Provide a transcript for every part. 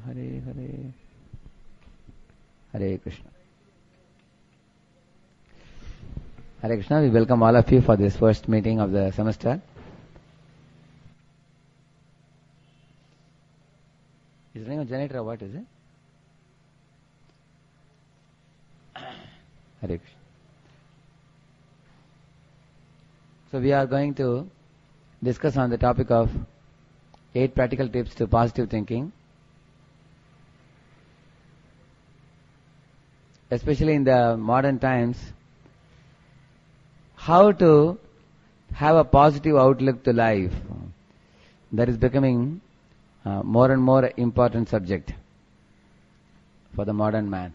Hare Hare. Hare Krishna. Hare Krishna, we welcome all of you for this first meeting of the semester. Is running a generator or what is it? Hare Krishna. So we are going to discuss on the topic of 8 practical tips to positive thinking. Especially in the modern times, how to have a positive outlook to life. That is becoming more and more important subject for the modern man.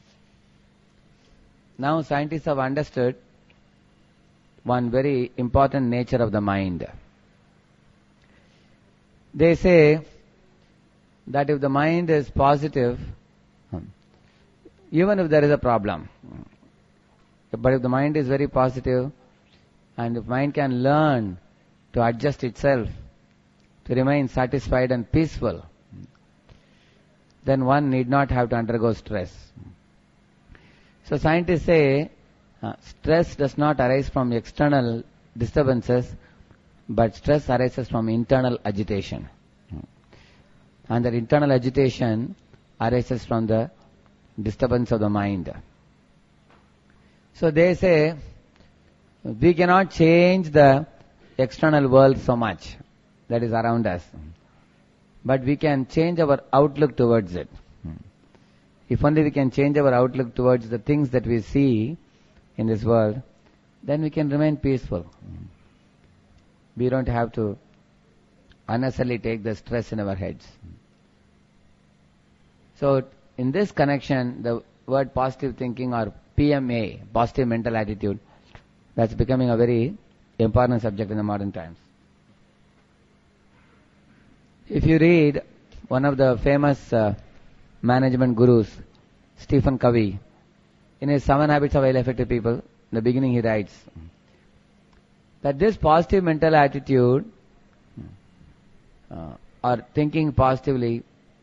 Now scientists have understood one very important nature of the mind. They say that if the mind is positive, even if there is a problem, but if the mind is very positive and if mind can learn to adjust itself to remain satisfied and peaceful, then one need not have to undergo stress. So scientists say stress does not arise from external disturbances, but stress arises from internal agitation. And that internal agitation arises from the disturbance of the mind. So they say we cannot change the external world so much that is around us, but we can change our outlook towards it. If only we can change our outlook towards the things that we see in this world, then we can remain peaceful. We don't have to unnecessarily take the stress in our heads. So in this connection, the word positive thinking or PMA, positive mental attitude, that's becoming a very important subject in the modern times. If you read one of the famous management gurus, Stephen Covey, in his 7 Habits of Highly Effective People, in the beginning he writes that this positive mental attitude or thinking positively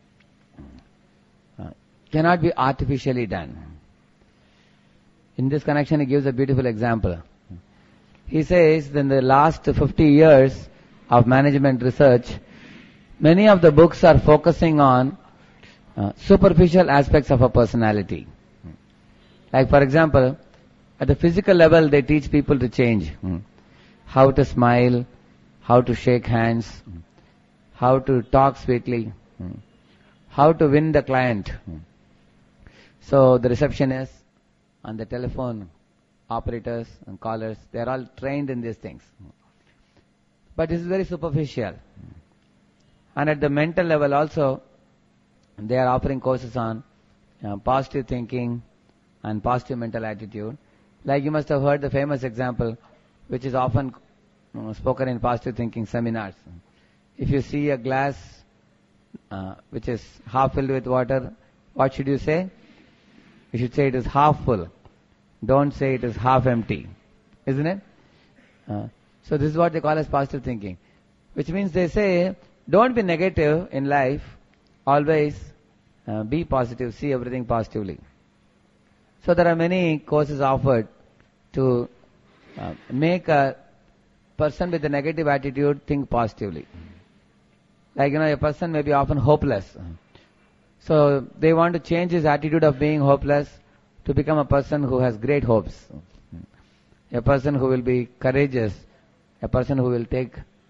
cannot be artificially done. In this connection he gives a beautiful example. He says that in the last 50 years of management research, many of the books are focusing on superficial aspects of a personality. Like for example, at the physical level they teach people to change. How to smile, how to shake hands, how to talk sweetly, how to win the client. So the receptionists and the telephone operators and callers, they are all trained in these things. But this is very superficial. And at the mental level also, they are offering courses on positive thinking and positive mental attitude. Like you must have heard the famous example, which is often spoken in positive thinking seminars. If you see a glass which is half filled with water, what should you say? You should say it is half full. Don't say it is half empty. Isn't it? So this is what they call as positive thinking. Which means they say, don't be negative in life. Always be positive. See everything positively. So there are many courses offered to make a person with a negative attitude think positively. Like, a person may be often hopeless. So they want to change his attitude of being hopeless to become a person who has great hopes. A person who will be courageous. A person who will take,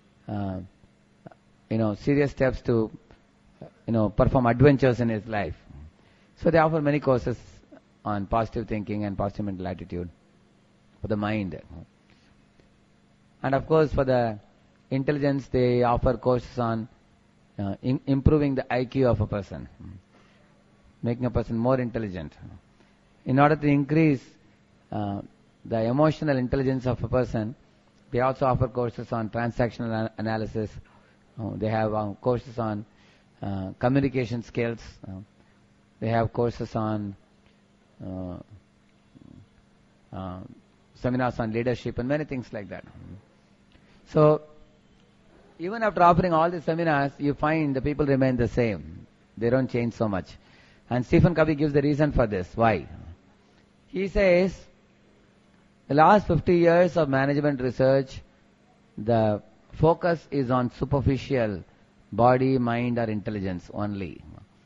serious steps to, perform adventures in his life. So they offer many courses on positive thinking and positive mental attitude for the mind. And of course for the intelligence, they offer courses on improving the IQ of a person, making a person more intelligent. In order to increase the emotional intelligence of a person, they also offer courses on transactional analysis. They have courses on communication skills. They have courses on seminars on leadership and many things like that. So even after offering all the seminars, you find the people remain the same. They don't change so much. And Stephen Covey gives the reason for this. Why? He says, the last 50 years of management research, the focus is on superficial body, mind or intelligence only.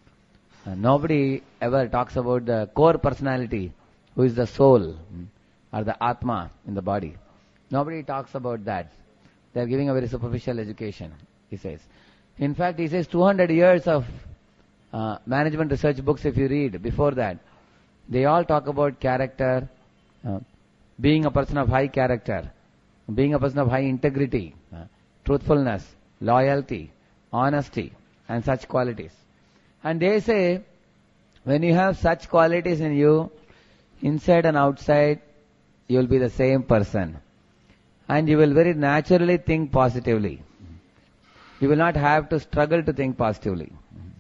Nobody ever talks about the core personality, who is the soul or the Atma in the body. Nobody talks about that. They are giving a very superficial education, he says. In fact, he says 200 years of management research books, if you read before that, they all talk about character, being a person of high character, being a person of high integrity, truthfulness, loyalty, honesty, and such qualities. And they say, when you have such qualities in you, inside and outside, you will be the same person. And you will very naturally think positively. You will not have to struggle to think positively.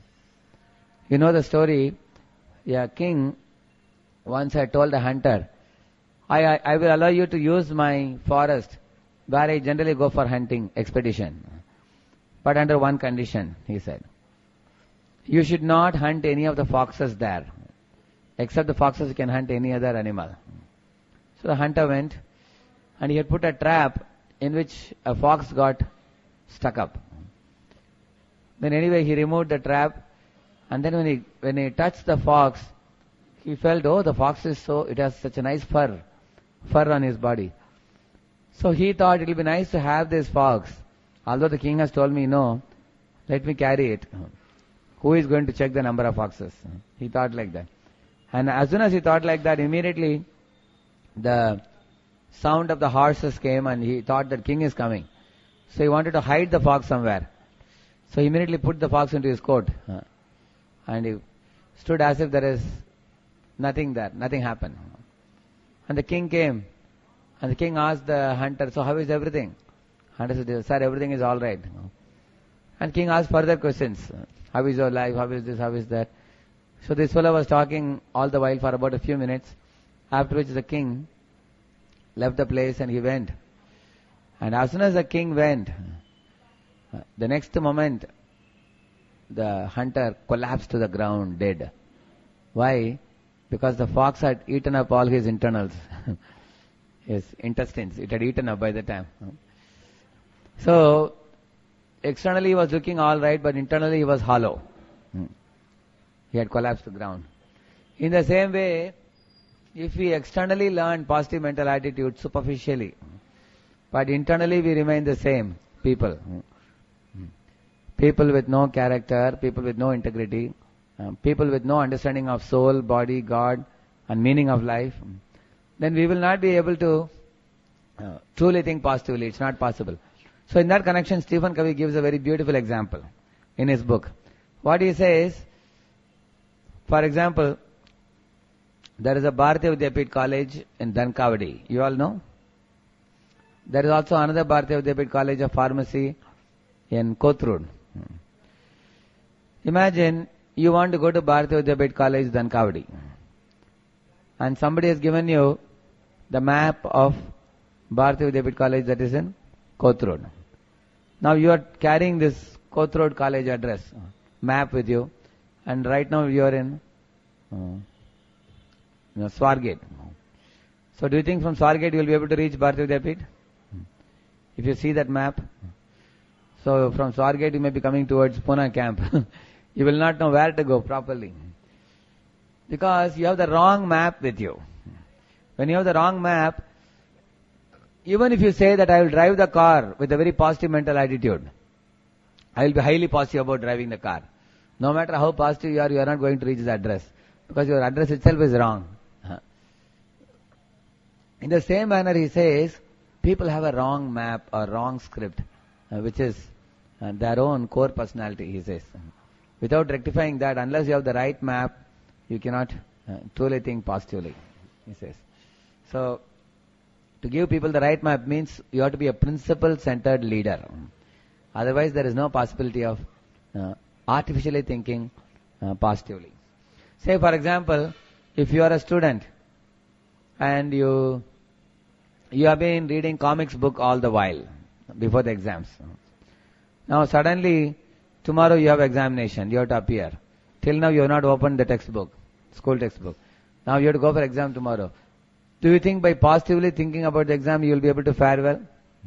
You know the story, a king once had told a hunter, I will allow you to use my forest where I generally go for hunting expedition. But under one condition, he said. You should not hunt any of the foxes there. Except the foxes, you can hunt any other animal. So the hunter went and he had put a trap in which a fox got stuck up. Then anyway, he removed the trap, and then when he touched the fox, he felt, oh, the fox it has such a nice fur on his body. So he thought it will be nice to have this fox. Although the king has told me no, let me carry it. Who is going to check the number of foxes? He thought like that. And as soon as he thought like that, immediately the sound of the horses came and he thought that king is coming. So he wanted to hide the fox somewhere. So he immediately put the fox into his coat. And he stood as if there is nothing there. Nothing happened. And the king came. And the king asked the hunter, so how is everything? Hunter said, sir, everything is all right. And king asked further questions. How is your life? How is this? How is that? So this fellow was talking all the while for about a few minutes. After which the king left the place and he went. And as soon as the king went, the next moment, the hunter collapsed to the ground dead. Why? Because the fox had eaten up all his internals. His intestines. It had eaten up by the time. So, externally he was looking all right, but internally he was hollow. He had collapsed to the ground. In the same way, if we externally learn positive mental attitude superficially, but internally we remain the same people. People with no character, people with no integrity, people with no understanding of soul, body, God, and meaning of life, then we will not be able to truly think positively. It's not possible. So in that connection, Stephen Covey gives a very beautiful example in his book. What he says, for example, there is a Bharatiya Vidyapit College in Dhankavadi. You all know? There is also another Bharatiya Vidyapit College of Pharmacy in Kothurud. Imagine you want to go to Bharatiya Vidyapit College, Dhankavadi. And somebody has given you the map of Bharatiya Vidyapit College that is in Kothurud. Now you are carrying this Kothurud College address, map with you, and right now you are in Swargate. So do you think from Swargate you will be able to reach Bharatiya Vidyapit? If you see that map. So from Swargate you may be coming towards Pune camp. You will not know where to go properly. Because you have the wrong map with you. When you have the wrong map, even if you say that I will drive the car with a very positive mental attitude, I will be highly positive about driving the car. No matter how positive you are not going to reach the address. Because your address itself is wrong. In the same manner he says, people have a wrong map or wrong script, which is their own core personality, he says. Without rectifying that, unless you have the right map, you cannot truly think positively, he says. So, to give people the right map means you have to be a principle-centered leader. Otherwise, there is no possibility of artificially thinking positively. Say, for example, if you are a student and you have been reading comics book all the while before the exams. Now, suddenly, tomorrow you have examination, you have to appear. Till now you have not opened the textbook, school textbook. Now you have to go for exam tomorrow. Do you think by positively thinking about the exam you will be able to fare well?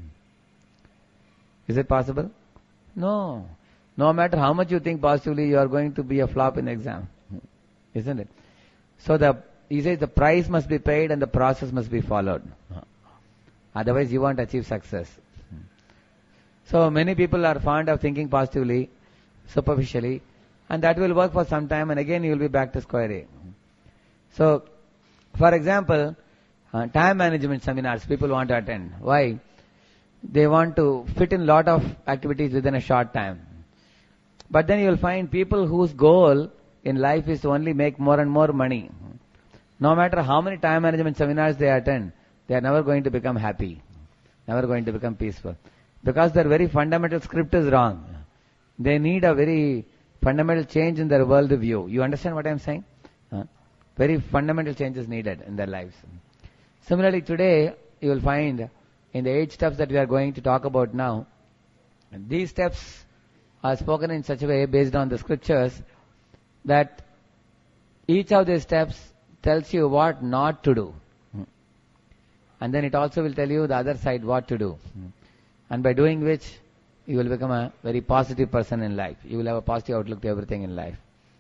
Is it possible? No. No matter how much you think positively, you are going to be a flop in the exam. Isn't it? So he says the price must be paid and the process must be followed. Otherwise you won't achieve success. So many people are fond of thinking positively, superficially, and that will work for some time and again you will be back to square A. So, for example, time management seminars people want to attend. Why? They want to fit in lot of activities within a short time. But then you will find people whose goal in life is to only make more and more money. No matter how many time management seminars they attend, they are never going to become happy, never going to become peaceful. Because their very fundamental script is wrong. They need a very fundamental change in their world view. You understand what I am saying? Very fundamental change is needed in their lives. Similarly, today you will find in the 8 steps that we are going to talk about now, these steps are spoken in such a way based on the scriptures that each of these steps tells you what not to do. And then it also will tell you the other side what to do. And by doing which, you will become a very positive person in life. You will have a positive outlook to everything in life.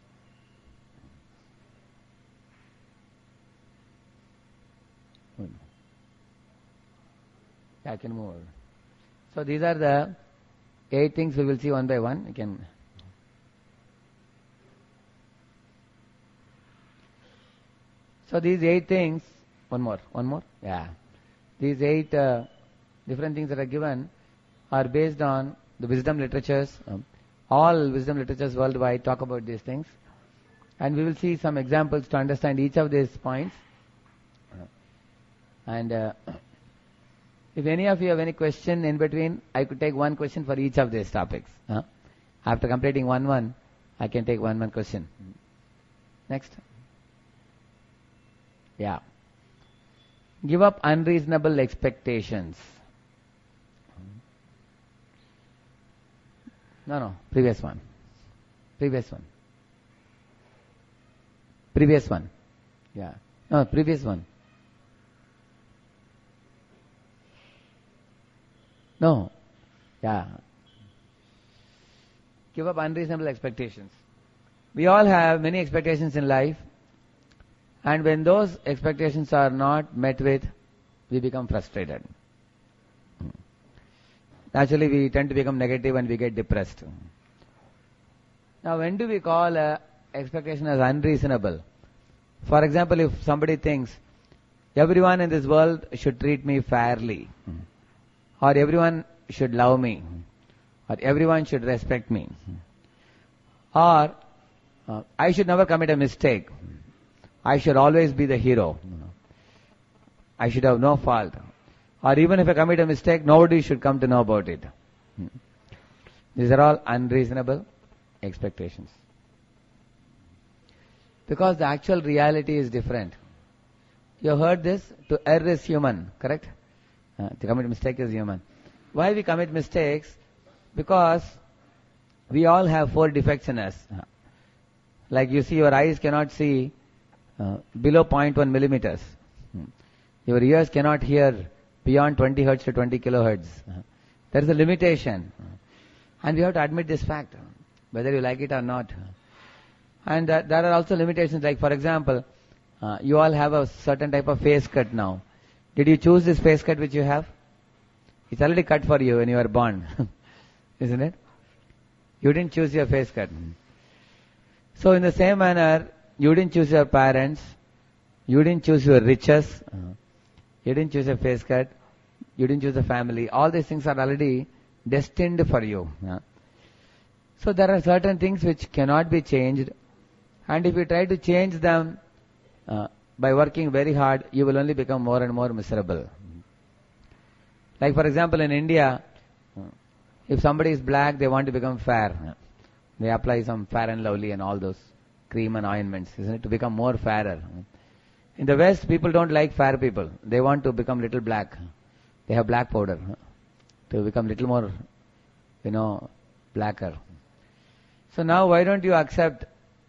I can move. So these are the 8 things we will see one by one. You can. So these 8 things, one more. Yeah. These 8 different things that are given are based on the wisdom literatures. All wisdom literatures worldwide talk about these things. And we will see some examples to understand each of these points. And if any of you have any question in between, I could take one question for each of these topics. After completing one, I can take one question. Next. Yeah. Give up unreasonable expectations. No, previous one. Yeah. No, previous one. No. Yeah. Give up unreasonable expectations. We all have many expectations in life, and when those expectations are not met with, we become frustrated. Naturally, we tend to become negative and we get depressed. Now, when do we call an expectation as unreasonable? For example, if somebody thinks, everyone in this world should treat me fairly, or everyone should love me, or everyone should respect me, or I should never commit a mistake, I should always be the hero, I should have no fault, or even if I commit a mistake, nobody should come to know about it. These are all unreasonable expectations. Because the actual reality is different. You heard this? To err is human, correct? To commit mistake is human. Why we commit mistakes? Because we all have 4 defects in us. Like you see, your eyes cannot see below 0.1 millimeters. Your ears cannot hear beyond 20 hertz to 20 kilohertz. There is a limitation. And we have to admit this fact, whether you like it or not. And there are also limitations, like for example, you all have a certain type of face cut now. Did you choose this face cut which you have? It's already cut for you when you were born. Isn't it? You didn't choose your face cut. So in the same manner, you didn't choose your parents, you didn't choose your riches, you didn't choose a face cut, you didn't choose a family. All these things are already destined for you. So there are certain things which cannot be changed, and if you try to change them by working very hard, you will only become more and more miserable. Like for example, in India, if somebody is black, they want to become fair. They apply some Fair and Lovely and all those cream and ointments, isn't it, to become more fairer. In the West, people don't like fair people. They want to become little black. They have black powder to become little more, blacker. So now why don't you accept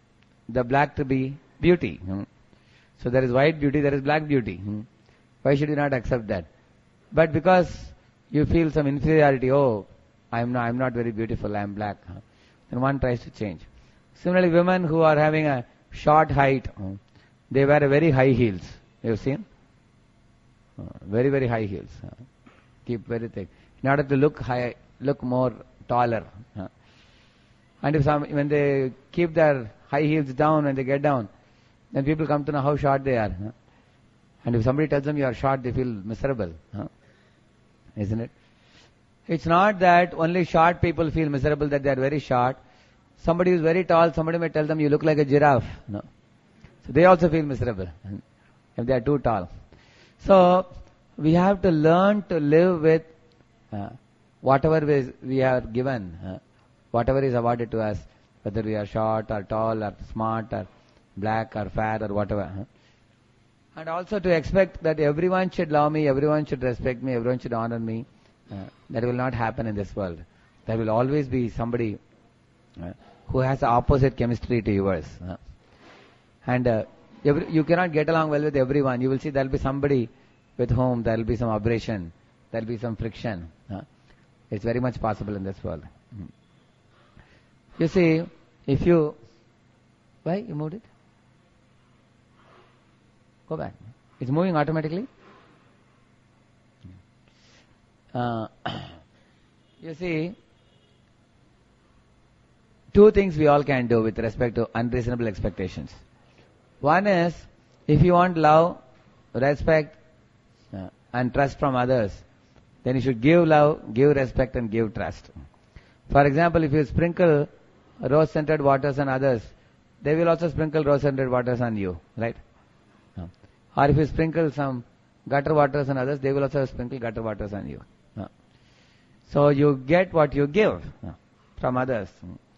the black to be beauty. So there is white beauty, there is black beauty. Why should you not accept that? But because you feel some inferiority, oh, I'm not very beautiful, I'm black. Then one tries to change. Similarly, women who are having a short height, they wear a very high heels. You've seen? Very, very high heels. Keep very thick. In order to look high, look more taller. And when they keep their high heels down, when they get down, then people come to know how short they are. And if somebody tells them you are short, they feel miserable. Isn't it? It's not that only short people feel miserable that they are very short. Somebody who is very tall, somebody may tell them you look like a giraffe. No. So they also feel miserable if they are too tall. So we have to learn to live with whatever we are given, whatever is awarded to us, whether we are short or tall or smart or black or fair or whatever. And also to expect that everyone should love me, everyone should respect me, everyone should honor me. That will not happen in this world. There will always be somebody who has the opposite chemistry to yours. And you cannot get along well with everyone. You will see there will be somebody with whom there will be some aberration, there will be some friction. It's very much possible in this world. You see, if you... Why you moved it? Go back. It's moving automatically. You see, two things we all can do with respect to unreasonable expectations. One is, if you want love, respect, and trust from others, then you should give love, give respect, and give trust. For example, if you sprinkle rose-scented waters on others, they will also sprinkle rose-scented waters on you, right? Or if you sprinkle some gutter waters on others, they will also sprinkle gutter waters on you. So you get what you give from others.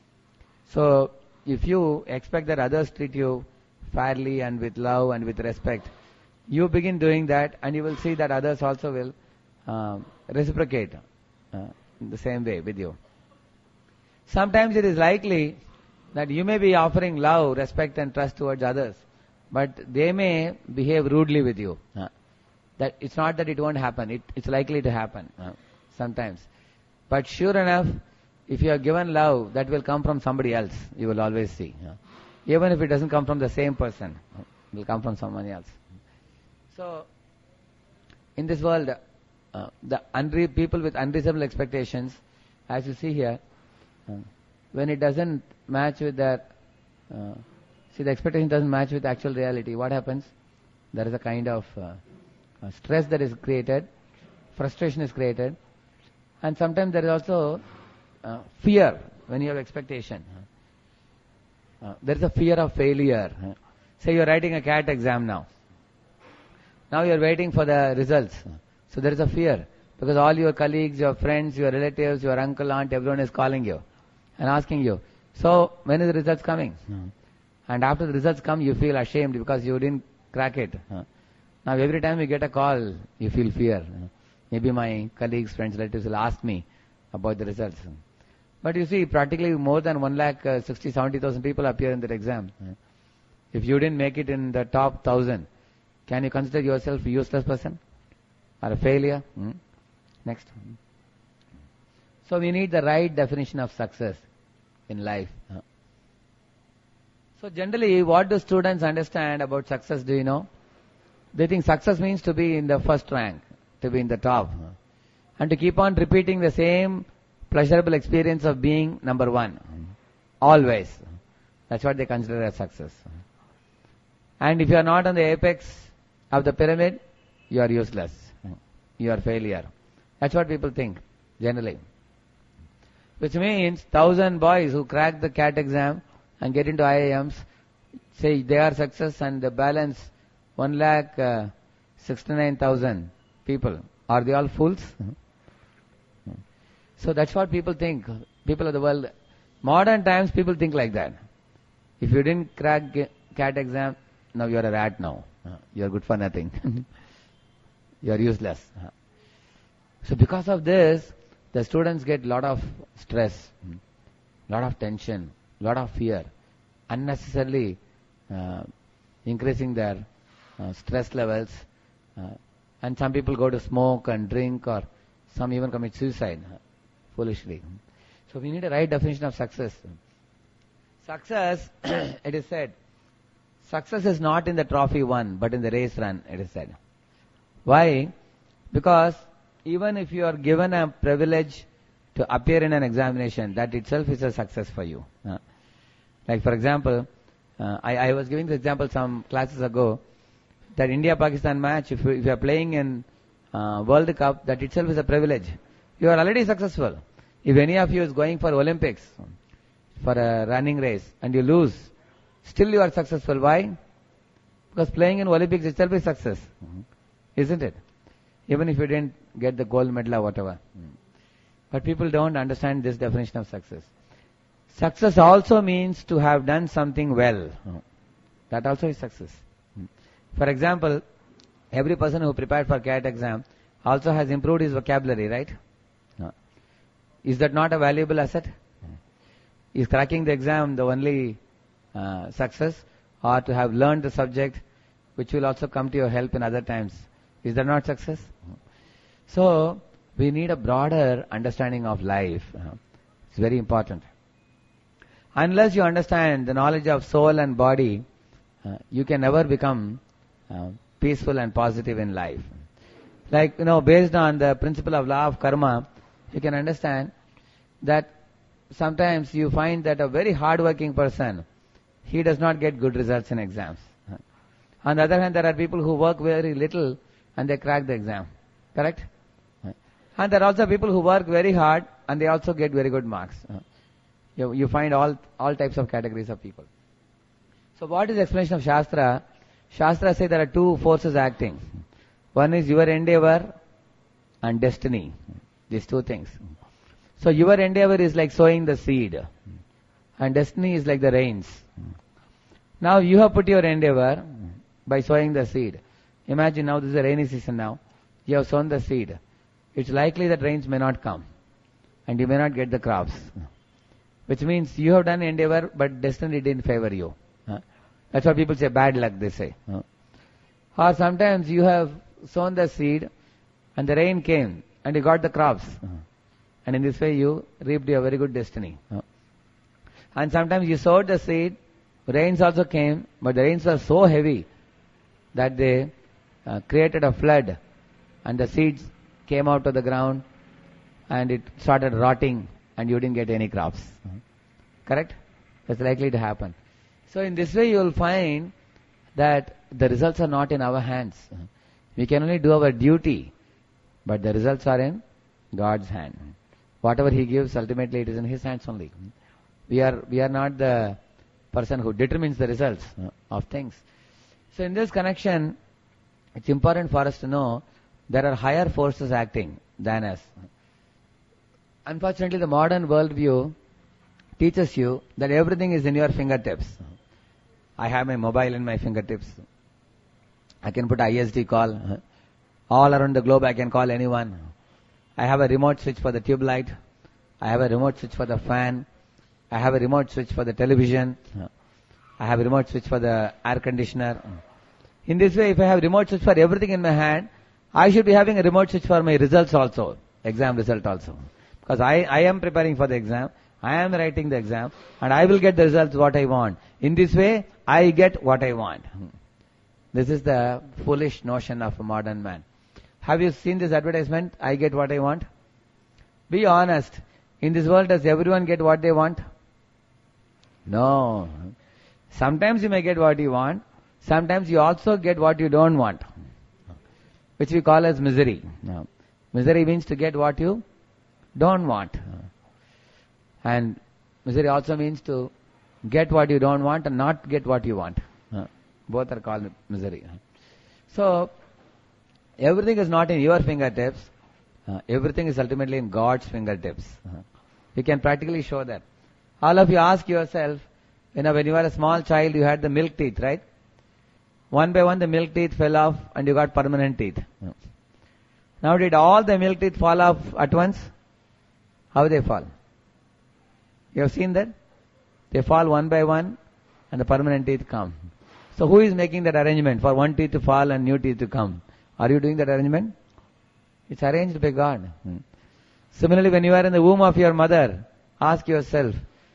So if you expect that others treat you fairly and with love and with respect, you begin doing that, and you will see that others also will reciprocate in the same way with you. Sometimes it is likely that you may be offering love, respect and trust towards others, but they may behave rudely with you. That it's not that it won't happen, it's likely to happen sometimes. But sure enough, if you are given love, that will come from somebody else, you will always see. Even if it doesn't come from the same person, it will come from someone else. So, in this world, people with unreasonable expectations, as you see here, when it doesn't match with their, the expectation doesn't match with actual reality, what happens? There is a kind of stress that is created, frustration is created, and sometimes there is also fear when you have expectation. There is a fear of failure. Say you are writing a CAT exam now. Now you are waiting for the results. So there is a fear, because all your colleagues, your friends, your relatives, your uncle, aunt, everyone is calling you and asking you, so when is the results coming? And after the results come, you feel ashamed because you didn't crack it. Now every time you get a call, you feel fear. Maybe my colleagues, friends, relatives will ask me about the results. But you see, practically more than 1,60,000-70,000 people appear in that exam. If you didn't make it in the top 1,000, can you consider yourself a useless person or a failure? Next. So we need the right definition of success in life. So generally, what do students understand about success, do you know? They think success means to be in the first rank, to be in the top, and to keep on repeating the same pleasurable experience of being number one, always. That's what they consider as success. And if you are not on the apex of the pyramid, you are useless. You are failure. That's what people think, generally. Which means 1,000 boys who crack the CAT exam and get into IIMs say they are success, and the balance 1,69,000 people. Are they all fools? So that's what people think. People of the world, modern times, people think like that. If you didn't crack CAT exam, now you are a rat now. You are good for nothing. You are useless. So because of this, the students get lot of stress, lot of tension, lot of fear. unnecessarily increasing their stress levels. And some people go to smoke and drink, or some even commit suicide foolishly. So we need a right definition of success. Success, it is said, success is not in the trophy won, but in the race run, it is said. Why? Because even if you are given a privilege to appear in an examination, that itself is a success for you. Like for example, I was giving the example some classes ago, that India-Pakistan match, if you are playing in World Cup, that itself is a privilege. You are already successful. If any of you is going for Olympics, for a running race, and you lose, still you are successful. Why? Because playing in Olympics itself is success. Isn't it? Even if you didn't get the gold medal or whatever. But people don't understand this definition of success. Success also means to have done something well. That also is success. For example, every person who prepared for CAT exam also has improved his vocabulary, right? Is that not a valuable asset? Is cracking the exam the only success, or to have learned the subject which will also come to your help in other times? Is that not success? So, we need a broader understanding of life. It's very important. Unless you understand the knowledge of soul and body, you can never become peaceful and positive in life. Like, based on the principle of law of karma, you can understand that sometimes you find that a very hard-working person, he does not get good results in exams. On the other hand, there are people who work very little and they crack the exam. Correct? And there are also people who work very hard and they also get very good marks. You find all types of categories of people. So what is the explanation of Shastra? Shastra say there are two forces acting. One is your endeavor and destiny. These two things. So your endeavor is like sowing the seed, and destiny is like the rains. Now you have put your endeavor by sowing the seed. Imagine now this is a rainy season now. You have sown the seed. It's likely that rains may not come and you may not get the crops. Which means you have done endeavor but destiny didn't favor you. That's what people say, bad luck they say. Or sometimes you have sown the seed and the rain came and you got the crops. And in this way you reaped your very good destiny. And sometimes you sowed the seed, rains also came, but the rains were so heavy that they created a flood and the seeds came out of the ground and it started rotting and you didn't get any crops. Correct? That's likely to happen. So in this way you will find that the results are not in our hands. We can only do our duty, but the results are in God's hand. Whatever He gives, ultimately it is in His hands only. We are not the person who determines the results of things. So in this connection, it's important for us to know there are higher forces acting than us. Unfortunately, the modern worldview teaches you that everything is in your fingertips. I have my mobile in my fingertips. I can put ISD call. All around the globe I can call anyone. I have a remote switch for the tube light. I have a remote switch for the fan. I have a remote switch for the television. I have a remote switch for the air conditioner. In this way, if I have remote switch for everything in my hand, I should be having a remote switch for my results also, exam result also. Because I am preparing for the exam, I am writing the exam, and I will get the results what I want. In this way, I get what I want. This is the foolish notion of a modern man. Have you seen this advertisement, I get what I want? Be honest. In this world, does everyone get what they want? No. Sometimes you may get what you want. Sometimes you also get what you don't want, which we call as misery. Misery means to get what you don't want. And misery also means to get what you don't want and not get what you want. Both are called misery. So, everything is not in your fingertips. Everything is ultimately in God's fingertips. You can practically show that. All of you ask yourself, when you were a small child, you had the milk teeth, right? One by one the milk teeth fell off and you got permanent teeth. Now did all the milk teeth fall off at once? How they fall? You have seen that? They fall one by one and the permanent teeth come. So who is making that arrangement for one teeth to fall and new teeth to come? Are you doing that arrangement? It's arranged by God. Similarly, when you are in the womb of your mother, ask yourself,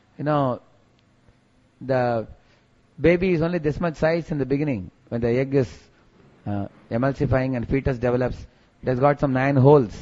the baby is only this much size in the beginning. When the egg is emulsifying and fetus develops, it has got some 9 holes,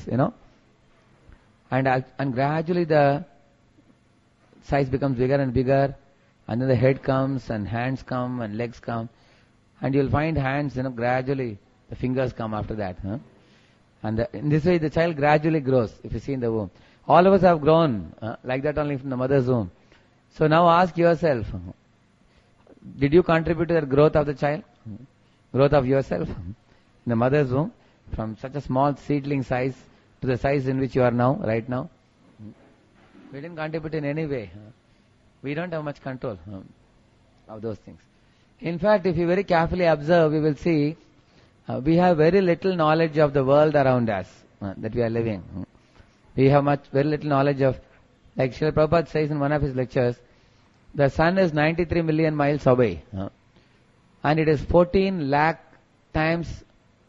and gradually the size becomes bigger and bigger, and then the head comes, and hands come, and legs come, and you'll find hands, gradually the fingers come after that. And in this way, the child gradually grows, if you see in the womb. All of us have grown like that only from the mother's womb. So now ask yourself, did you contribute to the growth of the child? Growth of yourself in the mother's womb, from such a small seedling size to the size in which you are now, right now? We didn't contribute in any way. We don't have much control of those things. In fact, if you very carefully observe, we will see we have very little knowledge of the world around us that we are living. We have very little knowledge of, like Srila Prabhupada says in one of his lectures, the sun is 93 million miles away, and it is 14 lakh times,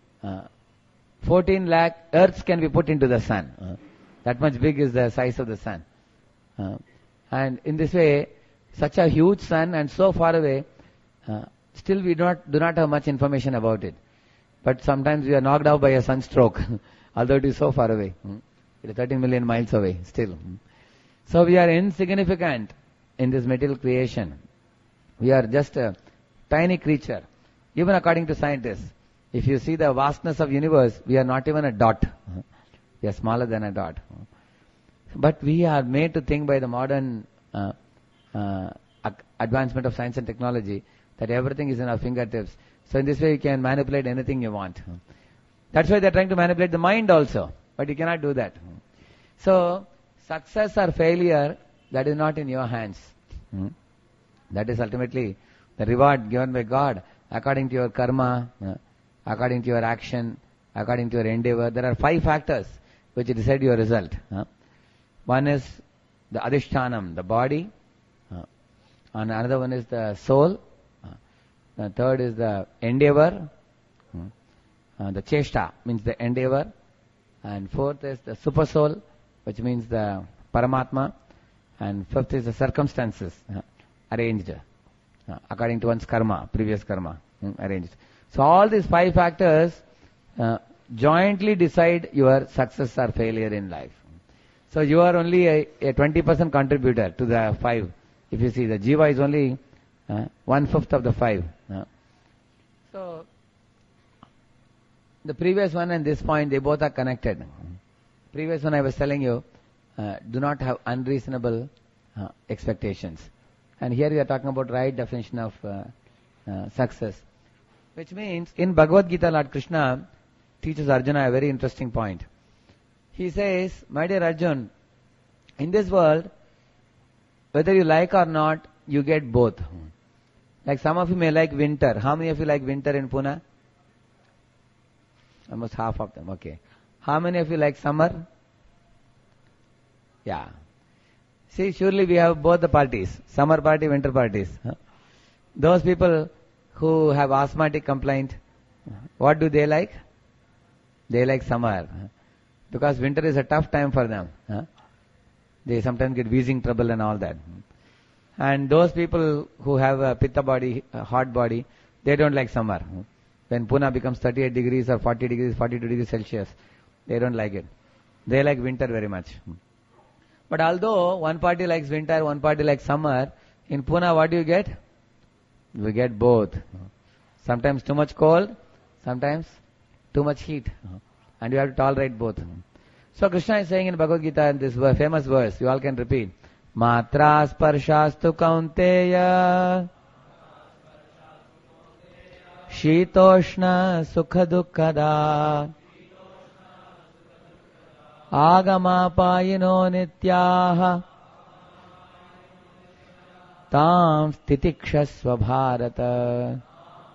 14 lakh earths can be put into the sun. That much big is the size of the sun. And in this way, such a huge sun and so far away, still we do not have much information about it. But sometimes we are knocked out by a sunstroke, although it is so far away. It is 13 million miles away still. So we are insignificant in this material creation. We are just a tiny creature. Even according to scientists, if you see the vastness of universe, we are not even a dot. We are smaller than a dot. But we are made to think by the modern advancement of science and technology that everything is in our fingertips. So in this way you can manipulate anything you want. That's why they're trying to manipulate the mind also. But you cannot do that. So success or failure, that is not in your hands. That is ultimately the reward given by God according to your karma, according to your action, according to your endeavor. There are 5 factors which decide your result. One is the adhishtanam, the body, and another one is the soul, the third is the endeavor, the cheshta means the endeavor, and fourth is the super soul, which means the paramatma, and fifth is the circumstances arranged according to one's karma, previous karma arranged. So all these 5 factors jointly decide your success or failure in life. So you are only a 20% contributor to the 5. If you see, the jiva is only 1/5 of the 5. So the previous one and this point, they both are connected. Previous one I was telling you, do not have unreasonable expectations. And here we are talking about right definition of success. Which means, in Bhagavad Gita, Lord Krishna teaches Arjuna a very interesting point. He says, my dear Arjun, in this world, whether you like or not, you get both. Like some of you may like winter. How many of you like winter in Pune? Almost half of them, okay. How many of you like summer? Yeah. See, surely we have both the parties, summer party, winter parties. Those people who have asthmatic complaint, what do they like? They like summer. Because winter is a tough time for them. They sometimes get wheezing trouble and all that. And those people who have a pitta body, a hot body, they don't like summer. When Pune becomes 38 degrees or 40 degrees, 42 degrees Celsius, they don't like it. They like winter very much. But although one party likes winter, one party likes summer, in Pune what do you get? We get both. Sometimes too much cold, sometimes too much heat. And you have to tolerate both. So Krishna is saying in Bhagavad Gita, in this famous verse, you all can repeat, Matra sparshastu kaunteya Shitoshna sukha dukkada Agama payino nityaha Tam stitikshasva bharata.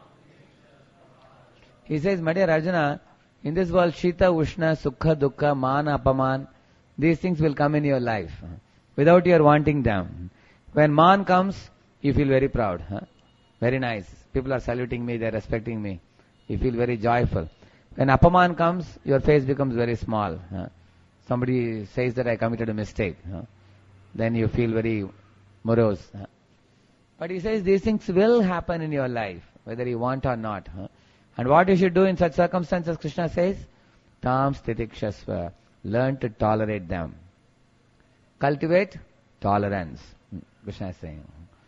He says, my dear Arjuna, in this world, Shita, Ushna, Sukha, Dukkha, Mana, Apaman, these things will come in your life without your wanting them. When Man comes, you feel very proud. Very nice. People are saluting me, they're respecting me. You feel very joyful. When Apaman comes, your face becomes very small. Somebody says that I committed a mistake. Then you feel very morose. But he says these things will happen in your life, whether you want or not. And what you should do in such circumstances, Krishna says, Tam stitikshasva. Learn to tolerate them. Cultivate tolerance. Krishna is saying.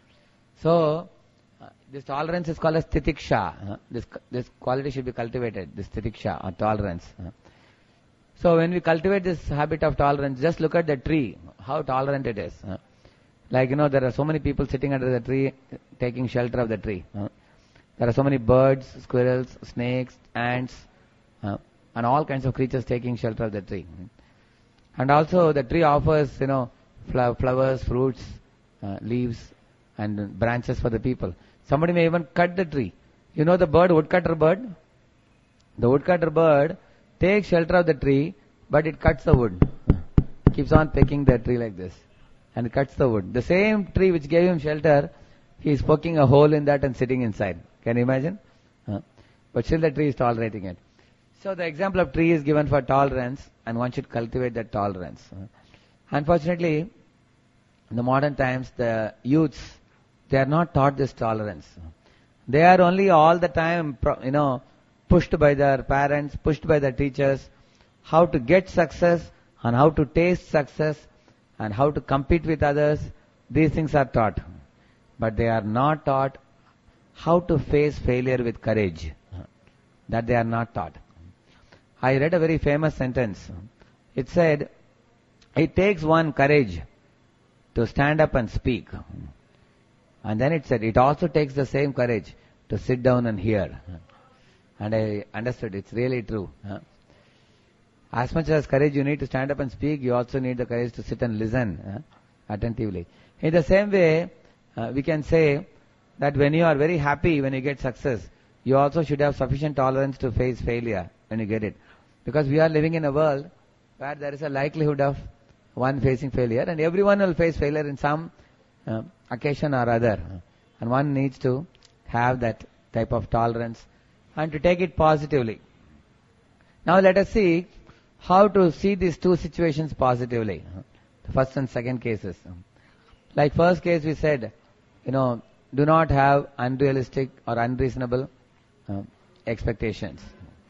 So, this tolerance is called as titiksha. This quality should be cultivated, this titiksha or tolerance. So when we cultivate this habit of tolerance, just look at the tree, how tolerant it is. Like, there are so many people sitting under the tree, taking shelter of the tree. There are so many birds, squirrels, snakes, ants, and all kinds of creatures taking shelter of the tree. And also the tree offers, flowers, fruits, leaves, and branches for the people. Somebody may even cut the tree. You know the bird, woodcutter bird? The woodcutter bird takes shelter of the tree, but it cuts the wood. Keeps on pecking the tree like this. And it cuts the wood. The same tree which gave him shelter, he is poking a hole in that and sitting inside. Can you imagine? But still the tree is tolerating it. So the example of tree is given for tolerance, and one should cultivate that tolerance. Unfortunately, in the modern times, the youths, they are not taught this tolerance. They are only all the time, pushed by their parents, pushed by their teachers, how to get success and how to taste success and how to compete with others. These things are taught. But they are not taught how to face failure with courage. That they are not taught. I read a very famous sentence. It said, it takes one courage to stand up and speak. And then it said, it also takes the same courage to sit down and hear. And I understood, it's really true. As much as courage you need to stand up and speak, you also need the courage to sit and listen attentively. In the same way, we can say that when you are very happy when you get success, you also should have sufficient tolerance to face failure when you get it. Because we are living in a world where there is a likelihood of one facing failure, and everyone will face failure in some occasion or other. And one needs to have that type of tolerance and to take it positively. Now let us see how to see these two situations positively. The first and second cases. Like first case we said, do not have unrealistic or unreasonable expectations.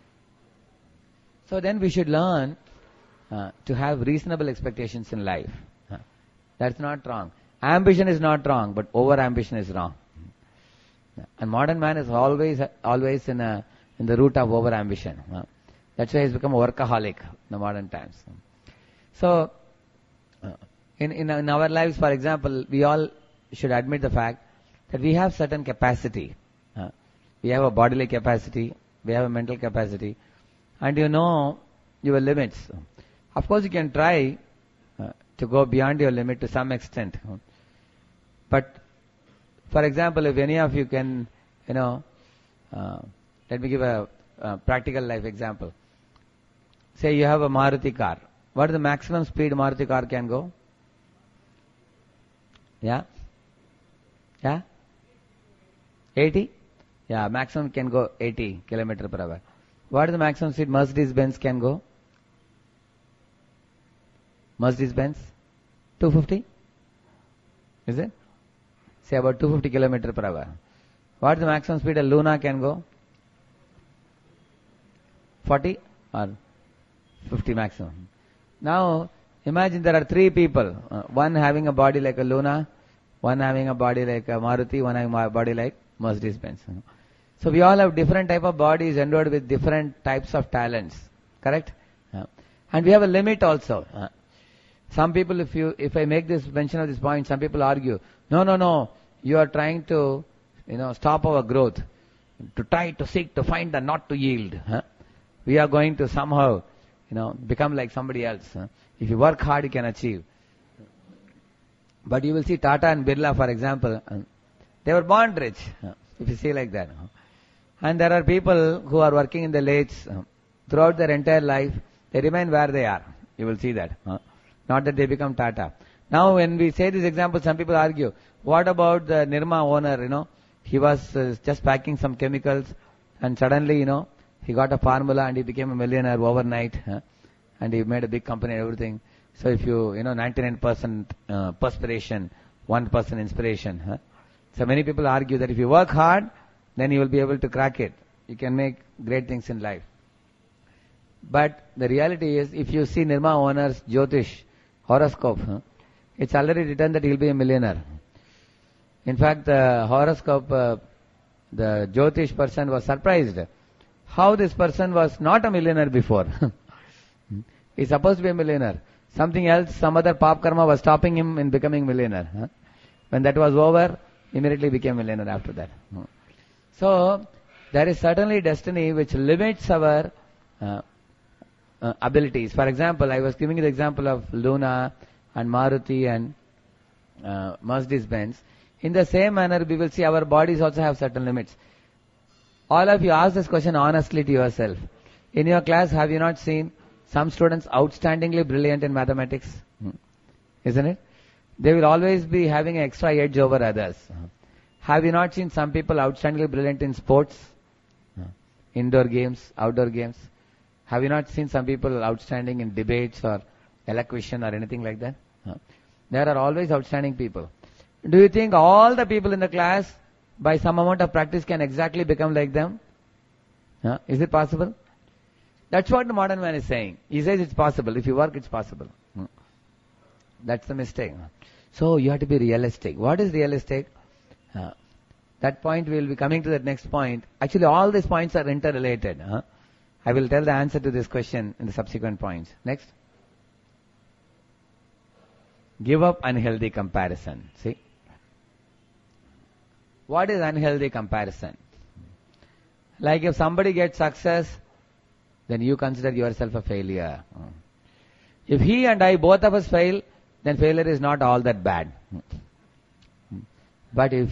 So then we should learn to have reasonable expectations in life. That's not wrong. Ambition is not wrong, but over-ambition is wrong. And modern man is always in the root of over-ambition. That's why he's become a workaholic in the modern times. So, in our lives, for example, we all should admit the fact that we have certain capacity. We have a bodily capacity, we have a mental capacity, and you know your limits. Of course, you can try to go beyond your limit to some extent. But, for example, if any of you can, let me give a practical life example. Say you have a Maruti car. What is the maximum speed Maruti car can go? Yeah? 80? Yeah, maximum can go 80 km per hour. What is the maximum speed Mercedes-Benz can go? Mercedes-Benz? 250? Is it? Say about 250 km per hour. What is the maximum speed a Luna can go? 40 or 50 maximum. Now, imagine there are three people. One having a body like a Luna, one having a body like a Maruti, one having a body like Mercedes-Benz. So we all have different type of bodies endowed with different types of talents. Correct? And we have a limit also. Some people, if I make this mention of this point, some people argue, no, you are trying to, stop our growth, to try to seek to find and not to yield. We are going to somehow, become like somebody else. If you work hard, you can achieve. But you will see Tata and Birla, for example, they were born rich, if you see like that. And there are people who are working in the lathes throughout their entire life, they remain where they are. You will see that. Not that they become Tata. Now when we say this example, some people argue, what about the Nirma owner, he was just packing some chemicals, and suddenly, he got a formula and he became a millionaire overnight, and he made a big company and everything. So if 99% perspiration, 1% inspiration. So many people argue that if you work hard, then you will be able to crack it. You can make great things in life. But the reality is, if you see Nirma owner's Jyotish horoscope, it's already written that he'll be a millionaire. In fact, the horoscope, the Jyotish person was surprised how this person was not a millionaire before. He's supposed to be a millionaire. Something else, some other pap karma was stopping him in becoming millionaire. When that was over, immediately became millionaire after that. So, there is certainly destiny which limits our abilities. For example, I was giving you the example of Luna and Maruti and Mercedes-Benz. In the same manner, we will see our bodies also have certain limits. All of you ask this question honestly to yourself. In your class, have you not seen some students outstandingly brilliant in mathematics? Isn't it? They will always be having an extra edge over others. Have you not seen some people outstandingly brilliant in sports? Indoor games, outdoor games? Have you not seen some people outstanding in debates or elocution or anything like that? There are always outstanding people. Do you think all the people in the class, by some amount of practice, can exactly become like them? Is it possible? That's what the modern man is saying. He says it's possible. If you work, it's possible. That's the mistake. So you have to be realistic. What is realistic? That point, we will be coming to that next point. Actually, all these points are interrelated. I will tell the answer to this question in the subsequent points. Next. Give up unhealthy comparison. See? What is unhealthy comparison? Like if somebody gets success, then you consider yourself a failure. If he and I, both of us fail, then failure is not all that bad. But if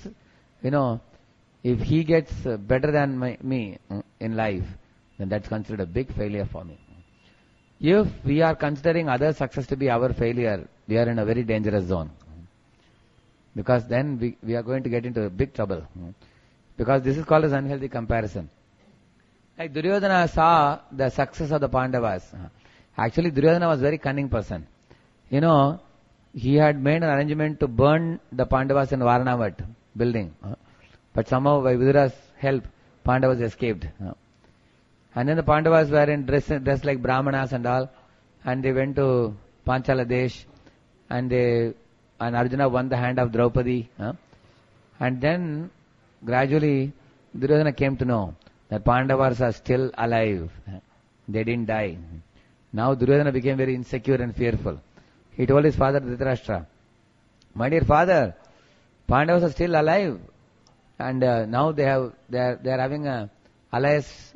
if he gets better than me in life, then that's considered a big failure for me. If we are considering other success to be our failure, we are in a very dangerous zone. Because then we are going to get into big trouble. Because this is called as unhealthy comparison. Like Duryodhana saw the success of the Pandavas. Actually, Duryodhana was a very cunning person. He had made an arrangement to burn the Pandavas in Varanavat building. But somehow, by Vidura's help, Pandavas escaped. And then the Pandavas were dressed like Brahmanas and all. And they went to Panchala Desh. And Arjuna won the hand of Draupadi. And then, gradually, Duryodhana came to know that Pandavas are still alive. They didn't die. Now Duryodhana became very insecure and fearful. He told his father Dhritarashtra, "My dear father, Pandavas are still alive, and now they are having a alliance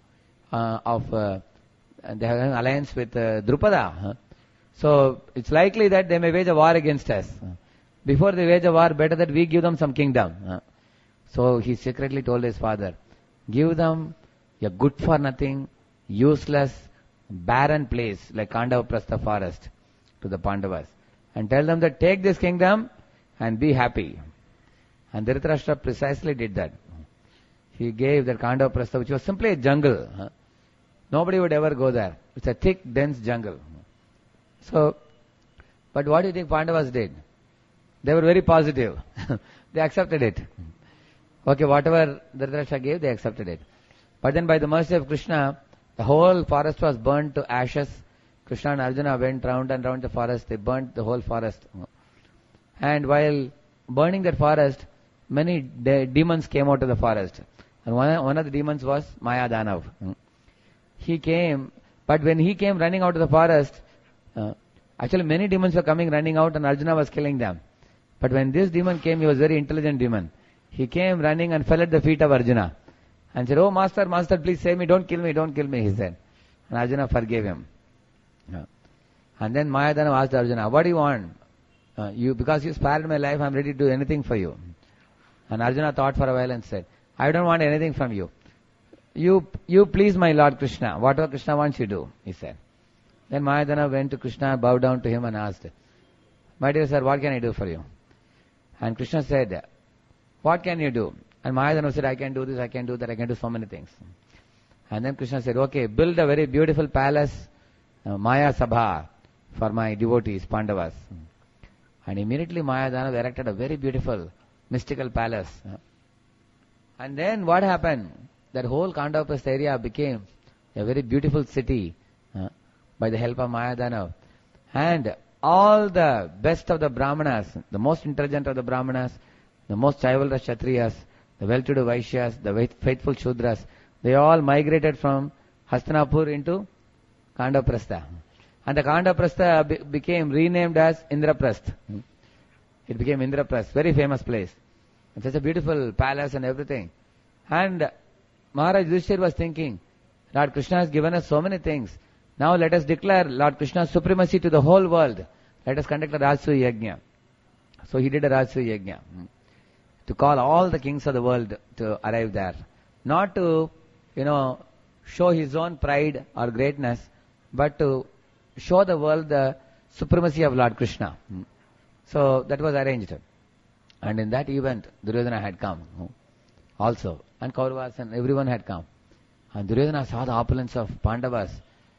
they have an alliance with Drupada. So it's likely that they may wage a war against us. Before they wage a war, better that we give them some kingdom." So he secretly told his father, "Give them a good for nothing, useless, barren place like Kandavaprastha forest to the Pandavas, and tell them that take this kingdom and be happy." And Dhritarashtra precisely did that. He gave that Kandavaprastha, which was simply a jungle. Nobody would ever go there. It's a thick, dense jungle. So, but what do you think Pandavas did? They were very positive. They accepted it. Okay, whatever Dhritarashtra gave, they accepted it. But then by the mercy of Krishna, the whole forest was burnt to ashes. Krishna and Arjuna went round and round the forest. They burnt the whole forest. And while burning that forest, many demons came out of the forest. And one of the demons was Maya Danav. He came, but when he came running out of the forest, actually many demons were coming running out and Arjuna was killing them. But when this demon came, he was a very intelligent demon. He came running and fell at the feet of Arjuna and said, "Oh master, please save me, don't kill me, he said. And Arjuna forgave him. And then Mayadana asked Arjuna, "What do you want? Because you spared my life, I am ready to do anything for you." And Arjuna thought for a while and said, "I don't want anything from you. You please my Lord Krishna. Whatever Krishna wants, you do," he said. Then Mayadana went to Krishna, bowed down to him and asked, "My dear sir, what can I do for you?" And Krishna said, what can you do? And Mayadana said, I can do this, I can do that, I can do so many things. And then Krishna said, okay, build a very beautiful palace, Maya Sabha, for my devotees, Pandavas. And immediately Mayadana erected a very beautiful, mystical palace. And then what happened? That whole Khandavaprastha area became a very beautiful city by the help of Mayadana. And all the best of the Brahmanas, the most intelligent of the Brahmanas, the most chivalrous Kshatriyas, the well-to-do Vaishyas, the faithful Shudras, they all migrated from Hastinapur into Khandavaprastha. And the Khandavaprastha became renamed as Indraprastha. It became Indraprastha, very famous place. It's such a beautiful palace and everything. And Maharaj Yudhishthira was thinking, Lord Krishna has given us so many things. Now let us declare Lord Krishna's supremacy to the whole world. Let us conduct a Rajasuya Yajna. So he did a Rajasuya Yajna to call all the kings of the world to arrive there. Not to, show his own pride or greatness, but to show the world the supremacy of Lord Krishna. So that was arranged. And in that event, Duryodhana had come also. And Kauravas and everyone had come. And Duryodhana saw the opulence of Pandavas.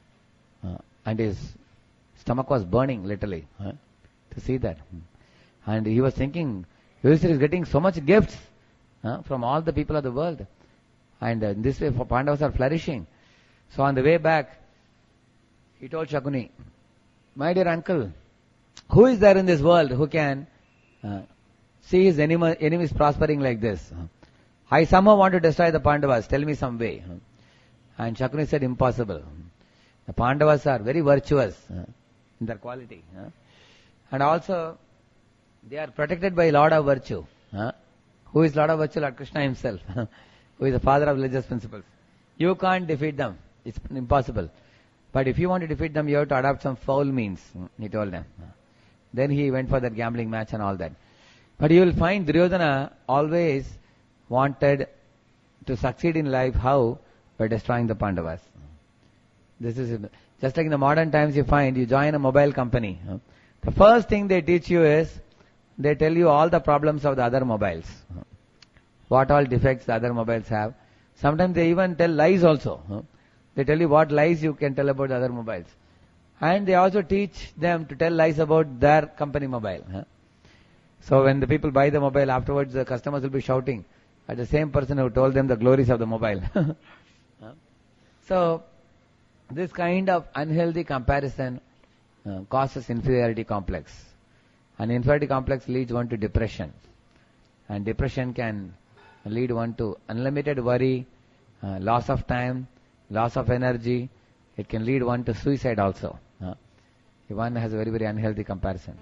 And his stomach was burning literally to see that. And he was thinking, Yudhishthira is getting so much gifts from all the people of the world. And in this way, Pandavas are flourishing. So on the way back, he told Shakuni, my dear uncle, who is there in this world who can see his enemies prospering like this? I somehow want to destroy the Pandavas. Tell me some way. And Shakuni said, impossible. The Pandavas are very virtuous in their quality. And also, they are protected by Lord of Virtue. Who is Lord of Virtue? Lord Krishna himself. Who is the father of religious principles. You can't defeat them. It's impossible. But if you want to defeat them, you have to adopt some foul means, he told them. Then he went for that gambling match and all that. But you will find Duryodhana always wanted to succeed in life. How? By destroying the Pandavas. This is just like in the modern times you find, you join a mobile company. The first thing they teach you is, they tell you all the problems of the other mobiles. What all defects the other mobiles have. Sometimes they even tell lies also. They tell you what lies you can tell about the other mobiles. And they also teach them to tell lies about their company mobile. So when the people buy the mobile, afterwards the customers will be shouting at the same person who told them the glories of the mobile. So this kind of unhealthy comparison causes inferiority complex. And inferiority complex leads one to depression. And depression can lead one to unlimited worry, loss of time, loss of energy. It can lead one to suicide also. If one has a very, very unhealthy comparison.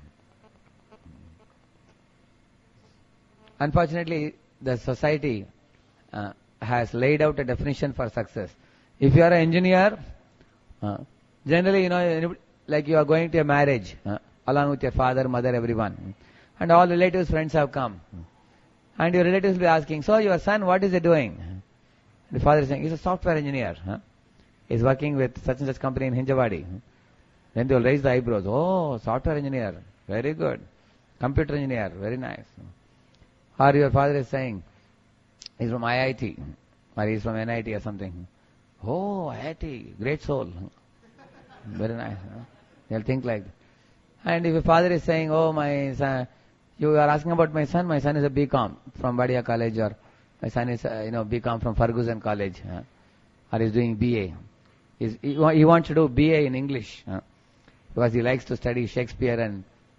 Unfortunately, the society has laid out a definition for success. If you are an engineer, generally, like you are going to a marriage, along with your father, mother, everyone. And all relatives, friends have come. And your relatives will be asking, so your son, what is he doing? The father is saying, he's a software engineer. He's working with such and such company in Hinjawadi. Then they will raise the eyebrows. Oh, software engineer, very good. Computer engineer, very nice. Or your father is saying, he's from IIT, or he's from NIT or something. Oh, IIT, great soul. Very nice. They'll think like that. And if your father is saying, oh, my son, you are asking about my son is a BCom from Badia College, or my son is, BCom from Ferguson College, or he's doing BA. He wants to do BA in English, because he likes to study Shakespeare and,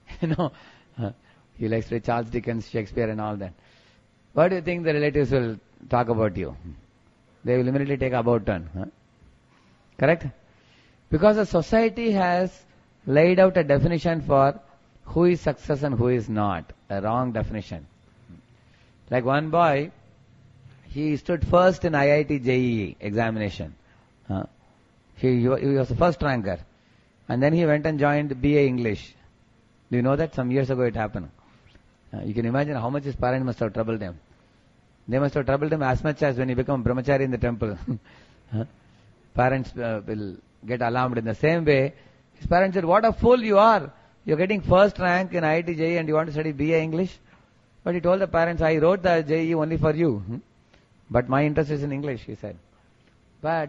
he likes to read Charles Dickens, Shakespeare and all that. What do you think the relatives will talk about you? They will immediately take about turn. Correct? Because the society has laid out a definition for who is success and who is not. A wrong definition. Like one boy, he stood first in IIT JEE examination. He was the first ranker. And then he went and joined BA English. Do you know that? Some years ago it happened. You can imagine how much his parents must have troubled him. They must have troubled him as much as when he became brahmachari in the temple. Parents will get alarmed in the same way. His parents said, what a fool you are. You're getting first rank in IIT JEE and you want to study BA English? But he told the parents, I wrote the JEE only for you. But my interest is in English, he said. But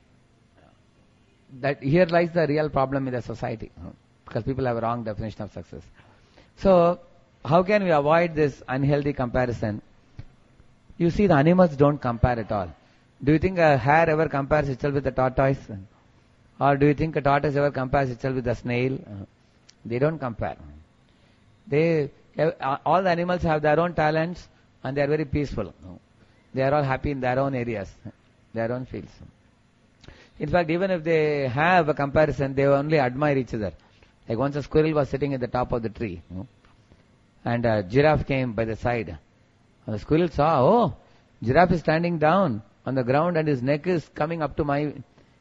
that here lies the real problem in the society. Because people have a wrong definition of success. So, how can we avoid this unhealthy comparison? You see, the animals don't compare at all. Do you think a hare ever compares itself with a tortoise? Or do you think a tortoise ever compares itself with a snail? They don't compare. All the animals have their own talents and they are very peaceful. They are all happy in their own areas, their own fields. In fact, even if they have a comparison, they only admire each other. Like once a squirrel was sitting at the top of the tree, and a giraffe came by the side. And the squirrel saw, oh, giraffe is standing down on the ground and his neck is coming up to my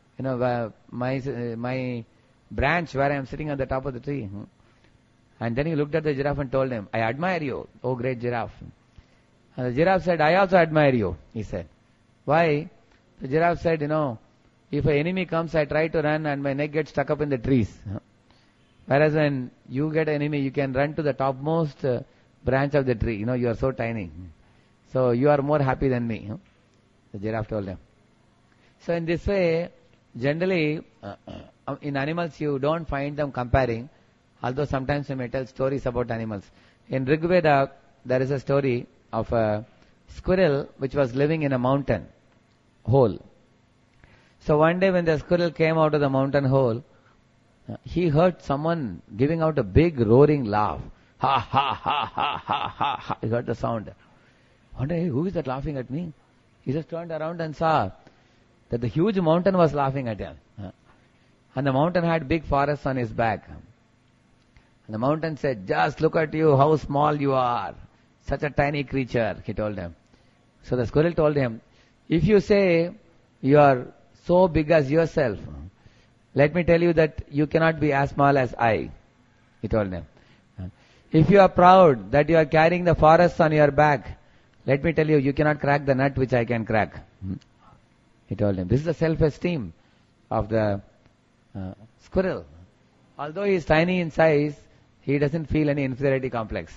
branch where I am sitting on the top of the tree. And then he looked at the giraffe and told him, I admire you, oh great giraffe. And the giraffe said, I also admire you, he said. Why? The giraffe said, if an enemy comes, I try to run and my neck gets stuck up in the trees. Whereas when you get an enemy, you can run to the topmost branch of the tree. You are so tiny. So you are more happy than me. The giraffe told him. So in this way, generally, in animals you don't find them comparing, although sometimes we may tell stories about animals. In Rig Veda, there is a story of a squirrel which was living in a mountain hole. So one day when the squirrel came out of the mountain hole, he heard someone giving out a big roaring laugh. Ha ha ha ha ha ha ha. He heard the sound. One day, who is that laughing at me? He just turned around and saw that the huge mountain was laughing at him. And the mountain had big forests on his back. And the mountain said, just look at you, how small you are. Such a tiny creature, he told him. So the squirrel told him, if you say you are so big as yourself, let me tell you that you cannot be as small as I, he told him. If you are proud that you are carrying the forests on your back, let me tell you, you cannot crack the nut which I can crack. He told him. This is the self-esteem of the squirrel. Although he is tiny in size, he doesn't feel any inferiority complex.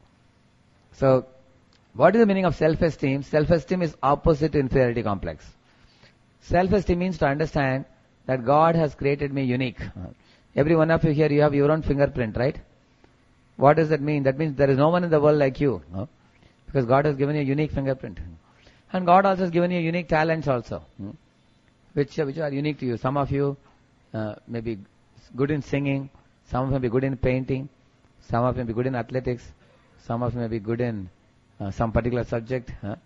So, what is the meaning of self-esteem? Self-esteem is opposite to inferiority complex. Self-esteem means to understand that God has created me unique. Every one of you here, you have your own fingerprint, right? What does that mean? That means there is no one in the world like you. Because God has given you a unique fingerprint. And God also has given you unique talents also. Which are unique to you. Some of you may be good in singing. Some of you may be good in painting. Some of you may be good in athletics. Some of you may be good in some particular subject.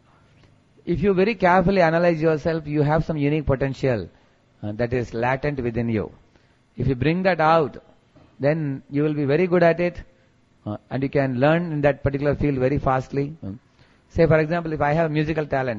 If you very carefully analyze yourself, you have some unique potential that is latent within you. If you bring that out, then you will be very good at it. And you can learn in that particular field very fastly. Say for example, if I have musical talent,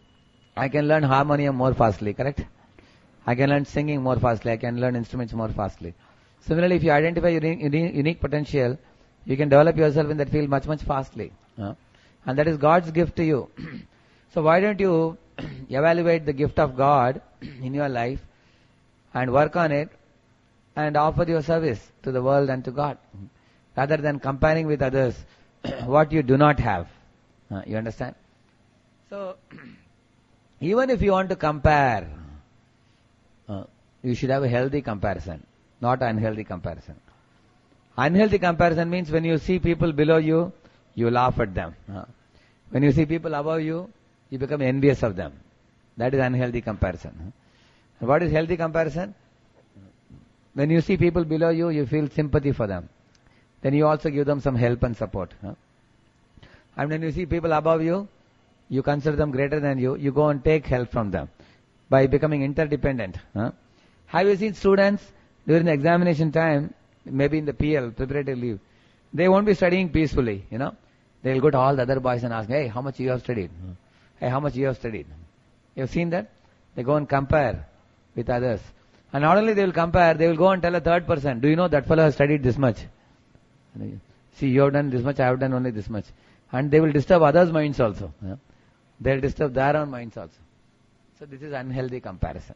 I can learn harmonium more fastly, correct? I can learn singing more fastly. I can learn instruments more fastly. Similarly, if you identify your unique potential, you can develop yourself in that field much, much fastly. And that is God's gift to you. So why don't you evaluate the gift of God in your life and work on it and offer your service to the world and to God, rather than comparing with others what you do not have. You understand? So, even if you want to compare, you should have a healthy comparison, not unhealthy comparison. Unhealthy comparison means when you see people below you, you laugh at them. When you see people above you, you become envious of them. That is unhealthy comparison. And what is healthy comparison? When you see people below you, you feel sympathy for them. Then you also give them some help and support. And when you see people above you, you consider them greater than you, you go and take help from them by becoming interdependent. Have you seen students during the examination time, maybe in the PL, preparatory leave, they won't be studying peacefully, They'll go to all the other boys and ask, hey, how much you have studied? Hey, how much you have studied? You have seen that? They go and compare with others. And not only they will compare, they will go and tell a third person, do you know that fellow has studied this much? See, you have done this much, I have done only this much. And they will disturb others' minds also. They will disturb their own minds also. So this is unhealthy comparison.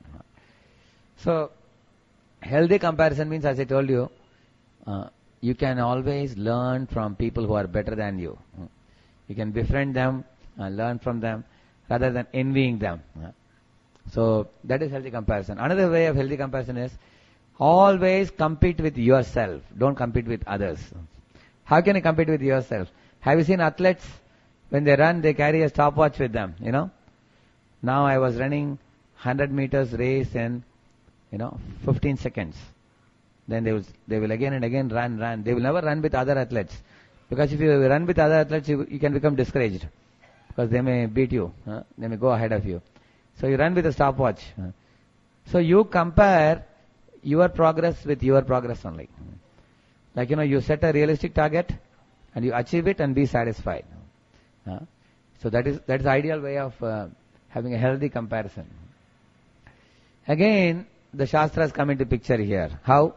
So, healthy comparison means, as I told you, you can always learn from people who are better than you. You can befriend them and learn from them rather than envying them. So that is healthy comparison. Another way of healthy comparison is always compete with yourself. Don't compete with others. How can you compete with yourself? Have you seen athletes? When they run, they carry a stopwatch with them, Now I was running 100 meters race in, 15 seconds. Then they will again and again run. They will never run with other athletes. Because if you run with other athletes, you can become discouraged. Because they may beat you. They may go ahead of you. So you run with a stopwatch. So you compare your progress with your progress only. Like, you set a realistic target and you achieve it and be satisfied. So that is the ideal way of having a healthy comparison. Again, the Shastras come into picture here. How?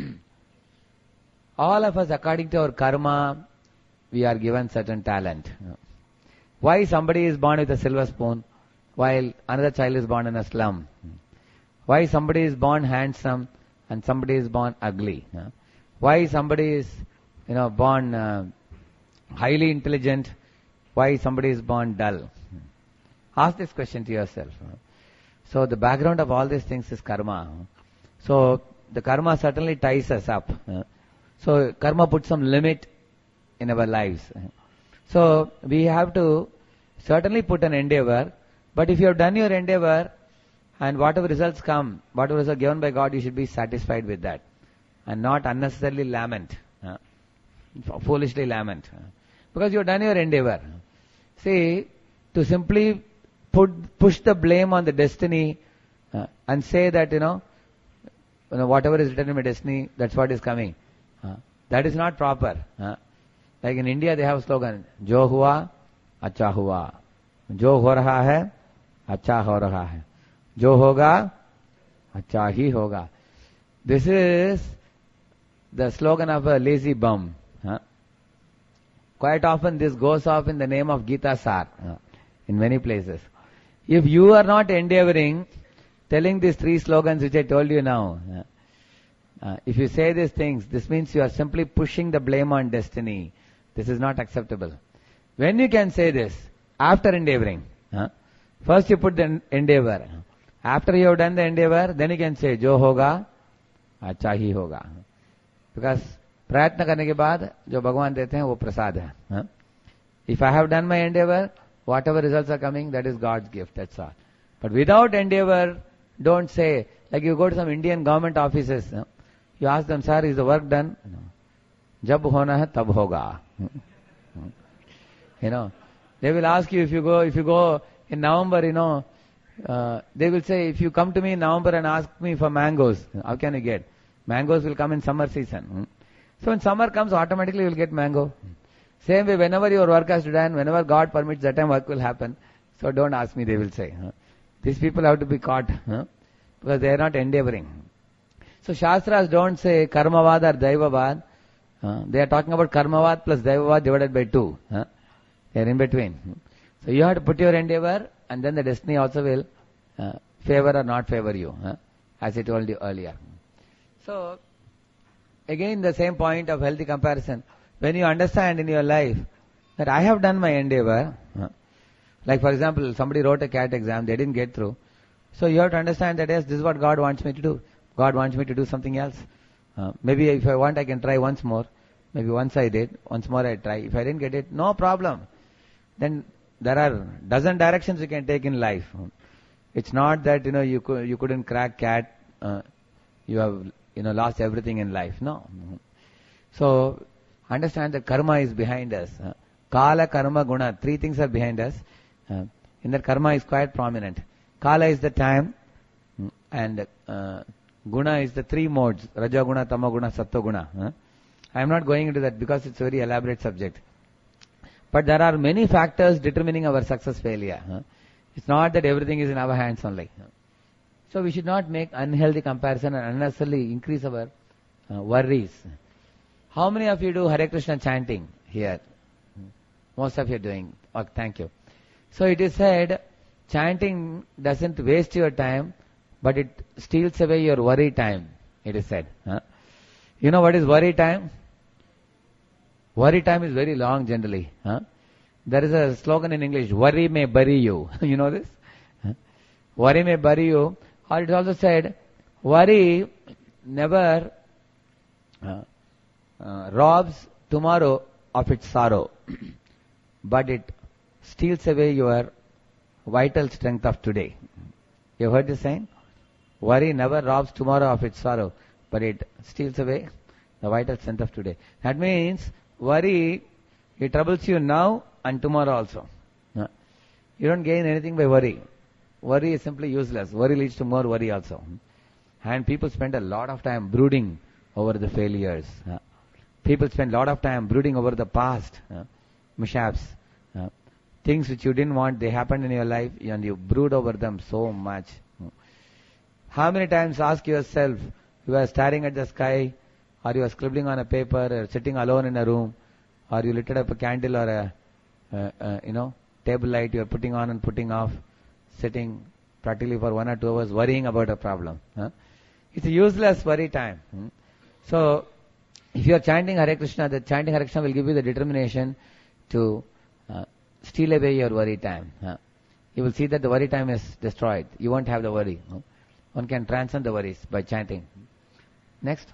All of us, according to our karma, we are given certain talent. Why somebody is born with a silver spoon while another child is born in a slum? Why somebody is born handsome and somebody is born ugly? Why somebody is, born highly intelligent? Why somebody is born dull? Ask this question to yourself. So the background of all these things is karma. So the karma certainly ties us up. So karma puts some limit in our lives. So we have to certainly put an endeavor, but if you have done your endeavor and whatever results come, whatever results given by God, you should be satisfied with that and not unnecessarily lament, foolishly lament, because you have done your endeavor. See, to simply push the blame on the destiny and say that, whatever is written in my destiny, that's what is coming. That is not proper. Like in India, they have a slogan, Jo hua, acha hua. Jo ho raha hai, acha ho raha hai. Jo hoga, acha hi hoga. This is the slogan of a lazy bum. Quite often this goes off in the name of Gita Sar in many places. If you are not endeavoring, telling these three slogans which I told you now, if you say these things, this means you are simply pushing the blame on destiny. This is not acceptable. When you can say this, after endeavoring, first you put the endeavor. After you have done the endeavor, then you can say, Jo hoga, acha hi hoga. Because प्रयत्न करने के बाद जो भगवान देते हैं वो प्रसाद है. If I have done my endeavor, whatever results are coming, that is God's gift, that's all. But without endeavor, don't say, like you go to some Indian government offices, you ask them, sir, is the work done? जब होना है तब होगा. They will ask you, if you go in November, they will say, if you come to me in November and ask me for mangoes, how can you get? Mangoes will come in summer season. So when summer comes, automatically you will get mango. Same way, whenever your work has to be done, whenever God permits, that time work will happen. So don't ask me, they will say. These people have to be caught because they are not endeavoring. So Shastras don't say karmavad or daivavad. They are talking about karmavad plus daivavad divided by 2. They are in between. So you have to put your endeavor and then the destiny also will favor or not favor you, as I told you earlier. So again the same point of healthy comparison. When you understand in your life that I have done my endeavor, like for example, somebody wrote a CAT exam, they didn't get through. So you have to understand that yes, this is what God wants me to do. God wants me to do something else. Maybe if I want, I can try once more. Maybe once I did, once more I try. If I didn't get it, no problem. Then there are dozen directions you can take in life. It's not that you couldn't crack CAT. You have lost everything in life. No. So understand that karma is behind us. Kala, karma, guna. 3 things are behind us. In that karma is quite prominent. Kala is the time, and guna is the 3 modes: Raja guna, Tama guna, Sattva guna. I am not going into that because it's a very elaborate subject. But there are many factors determining our success failure. It's not that everything is in our hands only. So we should not make unhealthy comparison and unnecessarily increase our worries. How many of you do Hare Krishna chanting here? Most of you are doing. Oh, thank you. So it is said, chanting doesn't waste your time, but it steals away your worry time, it is said. You know what is worry time? Worry time is very long generally. There is a slogan in English, worry may bury you. You know this? Worry may bury you. Or it also said, worry never robs tomorrow of its sorrow, but it steals away your vital strength of today. You heard this saying? Worry never robs tomorrow of its sorrow, but it steals away the vital strength of today. That means worry, it troubles you now and tomorrow also. You don't gain anything by worry. Worry is simply useless. Worry leads to more worry also. And people spend a lot of time brooding over the failures. People spend a lot of time brooding over the past mishaps. Things which you didn't want, they happened in your life and you brood over them so much. How many times ask yourself, you are staring at the sky, or you are scribbling on a paper, or sitting alone in a room, or you lit up a candle or a table light you are putting on and putting off, sitting practically for 1 or 2 hours worrying about a problem. It's a useless worry time. So, if you are chanting Hare Krishna, the chanting Hare Krishna will give you the determination to steal away your worry time. You will see that the worry time is destroyed. You won't have the worry. One can transcend the worries by chanting. Next.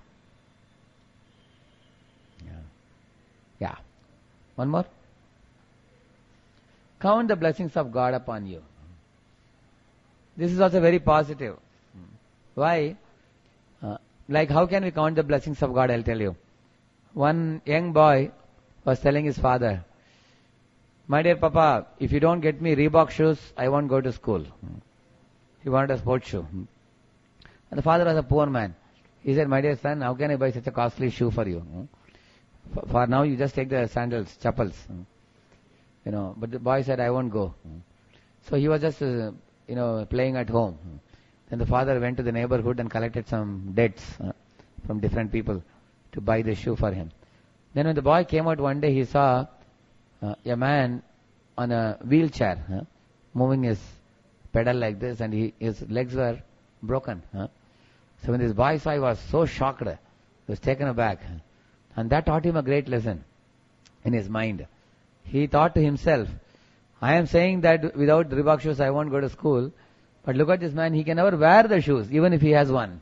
Yeah. One more. Count the blessings of God upon you. This is also very positive. Why? Like how can we count the blessings of God? I'll tell you. One young boy was telling his father, my dear Papa, if you don't get me Reebok shoes, I won't go to school. He wanted a sports shoe. And the father was a poor man. He said, my dear son, how can I buy such a costly shoe for you? For now, you just take the sandals, chappals. But the boy said, I won't go. So he was just, playing at home. Then the father went to the neighborhood and collected some dates from different people to buy the shoe for him. Then when the boy came out one day, he saw a man on a wheelchair moving his pedal like this, and his legs were broken. So when this boy saw, he was so shocked. He was taken aback. And that taught him a great lesson in his mind. He thought to himself, I am saying that without Reebok shoes I won't go to school, but look at this man, he can never wear the shoes, even if he has one.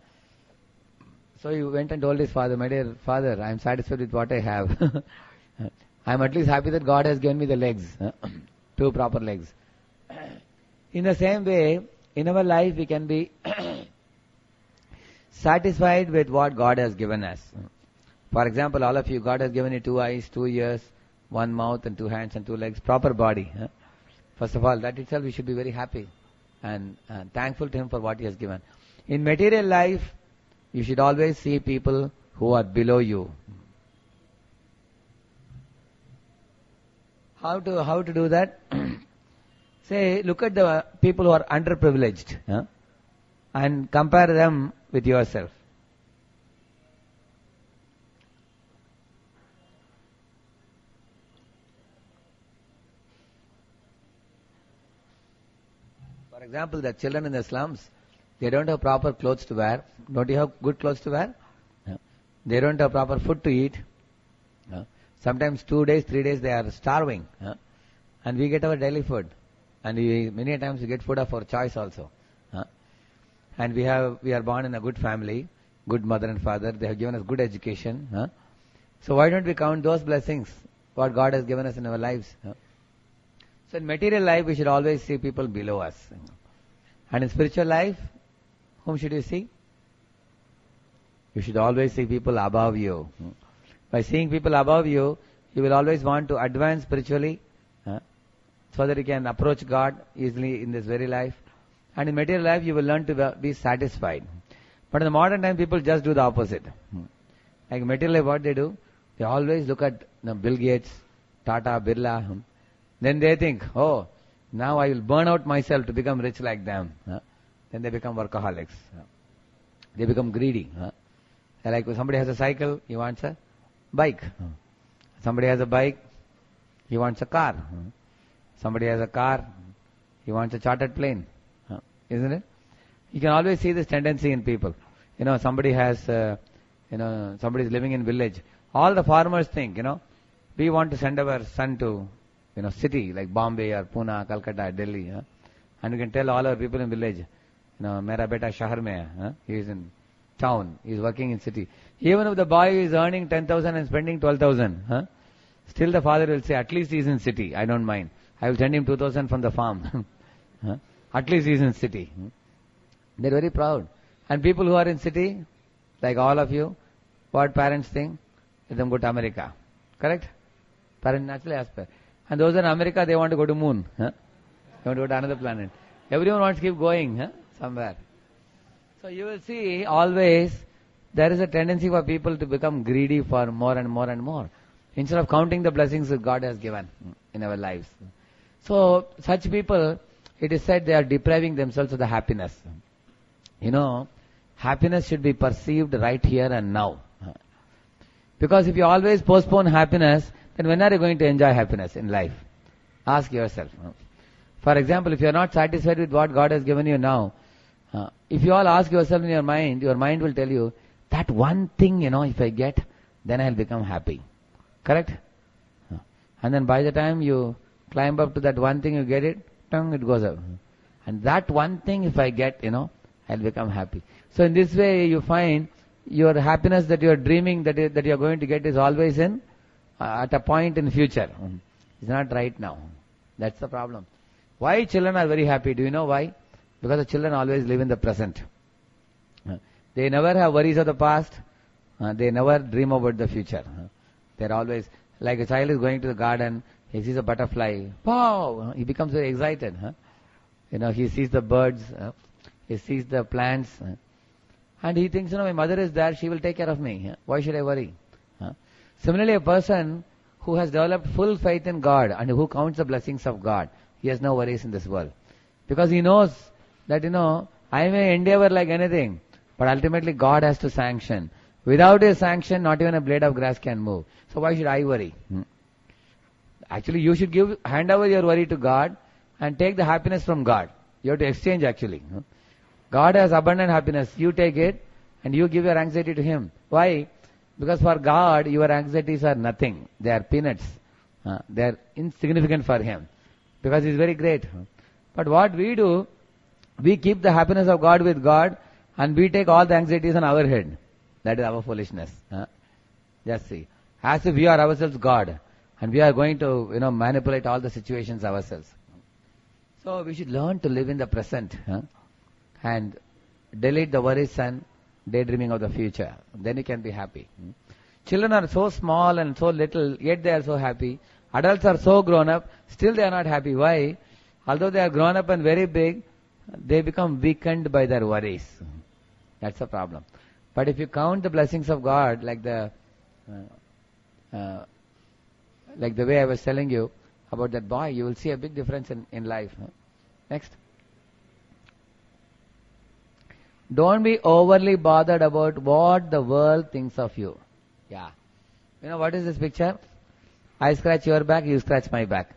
So he went and told his father, my dear father, I am satisfied with what I have. I am at least happy that God has given me the legs, 2 proper legs. In the same way, in our life we can be satisfied with what God has given us. For example, all of you, God has given you 2 eyes, 2 ears, 1 mouth and 2 hands and 2 legs, proper body. First of all, that itself we should be very happy and thankful to Him for what He has given. In material life, you should always see people who are below you. How to do that? Say, look at the people who are underprivileged and compare them with yourself. For example, the children in the slums, they don't have proper clothes to wear. Don't you have good clothes to wear? They don't have proper food to eat. Sometimes 2 days, 3 days they are starving. And we get our daily food. And many times we get food of our choice also. And we are born in a good family, good mother and father. They have given us good education. So why don't we count those blessings, what God has given us in our lives? So in material life, we should always see people below us. And in spiritual life, whom should you see? You should always see people above you. By seeing people above you, you will always want to advance spiritually, so that you can approach God easily in this very life. And in material life, you will learn to be satisfied. But in the modern time, people just do the opposite. Like material life, what they do? They always look at Bill Gates, Tata, Birla. Then they think, oh, now I will burn out myself to become rich like them. Then they become workaholics. They become greedy. Like somebody has a cycle, he wants a bike. Somebody has a bike, he wants a car. Somebody has a car, he wants a chartered plane. Isn't it? You can always see this tendency in people. Somebody has, somebody is living in village. All the farmers think, we want to send our son to city like Bombay or Pune, Calcutta, Delhi. And you can tell all our people in village, Mera beta shahar mein hai. He is in town. He is working in city. Even if the boy is earning 10,000 and spending 12,000, still the father will say, at least he is in city. I don't mind. I will send him 2,000 from the farm. At least he is in city. They're very proud. And people who are in city, like all of you, what parents think? Let them go to America. Correct? Parents naturally aspire. And those in America, they want to go to moon. They want to go to another planet. Everyone wants to keep going somewhere. So you will see always there is a tendency for people to become greedy for more and more and more, instead of counting the blessings that God has given in our lives. So such people, it is said they are depriving themselves of the happiness. Happiness should be perceived right here and now. Because if you always postpone happiness, then when are you going to enjoy happiness in life? Ask yourself. For example, if you are not satisfied with what God has given you now, if you all ask yourself in your mind will tell you, that one thing, if I get, then I'll become happy. Correct? And then by the time you climb up to that one thing, you get it, it goes up. And that one thing, if I get, I'll become happy. So in this way, you find your happiness that you are dreaming that you are going to get is always at a point in future. It's not right now. That's the problem. Why children are very happy? Do you know why? Because the children always live in the present. They never have worries of the past. They never dream about the future. They're always, like a child is going to the garden, he sees a butterfly. Wow! He becomes very excited. He sees the birds. He sees the plants. And he thinks, my mother is there, she will take care of me. Why should I worry? Similarly, a person who has developed full faith in God and who counts the blessings of God, he has no worries in this world. Because he knows that, I may endeavor like anything, but ultimately God has to sanction. Without his sanction, not even a blade of grass can move. So why should I worry? Actually, you should hand over your worry to God and take the happiness from God. You have to exchange actually. God has abundant happiness. You take it and you give your anxiety to Him. Why? Because for God, your anxieties are nothing. They are peanuts. They are insignificant for Him. Because He is very great. But what we do, we keep the happiness of God with God and we take all the anxieties on our head. That is our foolishness. Just see. As if we are ourselves God and we are going to, manipulate all the situations ourselves. So we should learn to live in the present and delete the worries and daydreaming of the future. Then you can be happy. Children are so small and so little, yet they are so happy. Adults are so grown up, still they are not happy. Why? Although they are grown up and very big, they become weakened by their worries. That's the problem. But if you count the blessings of God, like the way I was telling you about that boy, you will see a big difference in life. Next. Don't be overly bothered about what the world thinks of you. Yeah. What is this picture? I scratch your back, you scratch my back.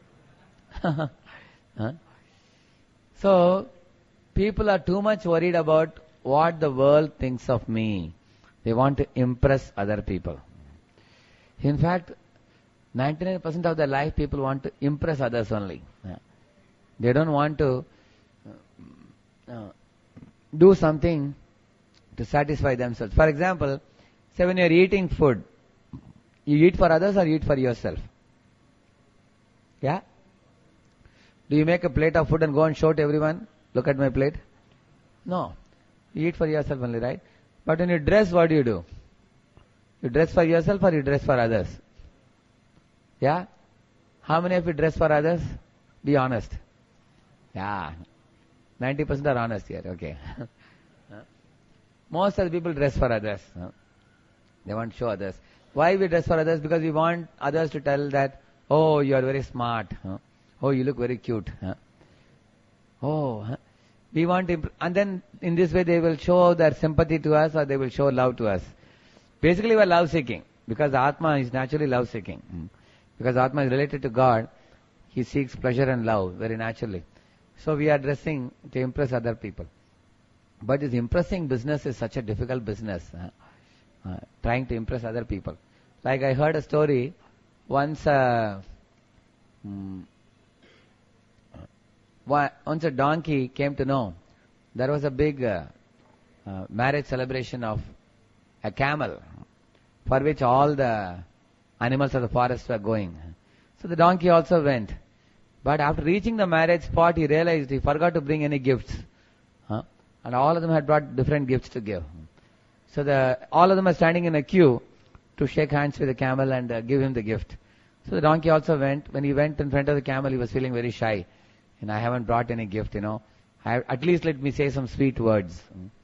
So, people are too much worried about what the world thinks of me. They want to impress other people. In fact, 99% of their life, people want to impress others only. They don't want to do something to satisfy themselves. For example, say when you are eating food, you eat for others or you eat for yourself? Yeah? Do you make a plate of food and go and show to everyone, look at my plate? No. You eat for yourself only, right? But when you dress, what do? You dress for yourself or you dress for others? Yeah? How many of you dress for others? Be honest. Yeah. 90% are honest here, okay. Most of the people dress for others. They want to show others. Why we dress for others? Because we want others to tell that, oh, you are very smart. Oh, you look very cute. We want to, and then in this way they will show their sympathy to us or they will show love to us. Basically we are love seeking because Atma is naturally love seeking. Because Atma is related to God, he seeks pleasure and love very naturally. So we are dressing to impress other people. But this impressing business is such a difficult business. Trying to impress other people. Like I heard a story, once a Once a donkey came to know there was a big marriage celebration of a camel for which all the animals of the forest were going. So the donkey also went. But after reaching the marriage spot, he realized he forgot to bring any gifts. And all of them had brought different gifts to give. So all of them are standing in a queue to shake hands with the camel and give him the gift. So the donkey also went. When he went in front of the camel, he was feeling very shy. I haven't brought any gift, at least let me say some sweet words.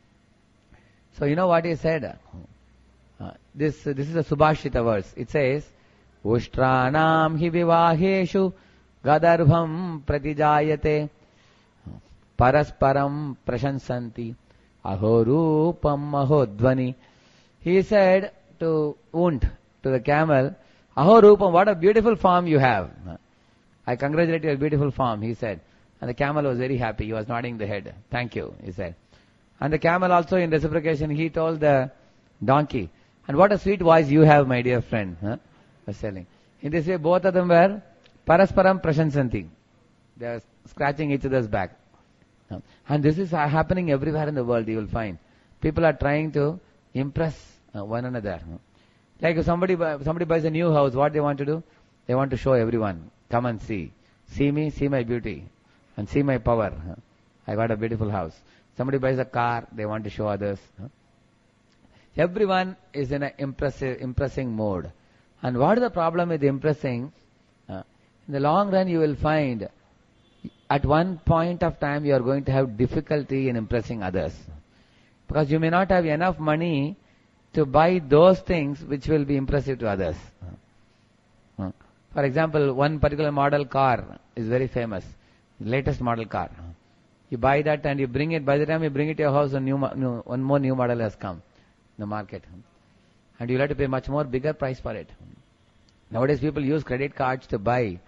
So you know what he said? This is a Subhashita verse. It says, Ushtranam hi vivaheshu gadarbham pratijayate parasparam prashansanti ahorupam ahodvani. He said to the camel, Ahorupam, what a beautiful form you have. I congratulate your beautiful form, he said. And the camel was very happy. He was nodding the head. Thank you, he said. And the camel also in reciprocation, he told the donkey, and what a sweet voice you have, my dear friend. Was telling. In this way, both of them were parasparam prashansanti. They are scratching each other's back. And this is happening everywhere in the world, you will find. People are trying to impress one another. Like if somebody buys a new house, what they want to do? They want to show everyone. Come and see. See me, see my beauty. And see my power. I got a beautiful house. Somebody buys a car, they want to show others. Everyone is in an impressing mode. And what is the problem with impressing? In the long run, you will find at one point of time you are going to have difficulty in impressing others. Because you may not have enough money to buy those things which will be impressive to others. For example, one particular model car is very famous. Latest model car. You buy that and you bring it. By the time you bring it to your house, one more new model has come in the market. And you'll have to pay much more bigger price for it. Nowadays people use credit cards to buy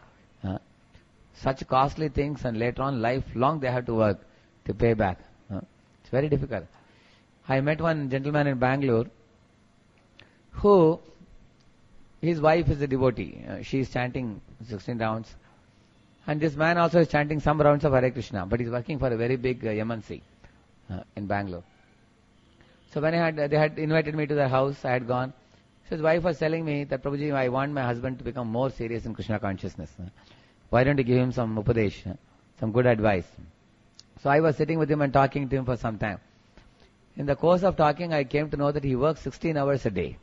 such costly things, and later on lifelong they have to work to pay back. It's very difficult. I met one gentleman in Bangalore who, his wife is a devotee. She is chanting 16 rounds. And this man also is chanting some rounds of Hare Krishna, but he's working for a very big MNC in Bangalore. So when they had invited me to their house, I had gone. So his wife was telling me that, Prabhuji, I want my husband to become more serious in Krishna consciousness. Why don't you give him some upadesh, some good advice? So I was sitting with him and talking to him for some time. In the course of talking, I came to know that he works 16 hours a day.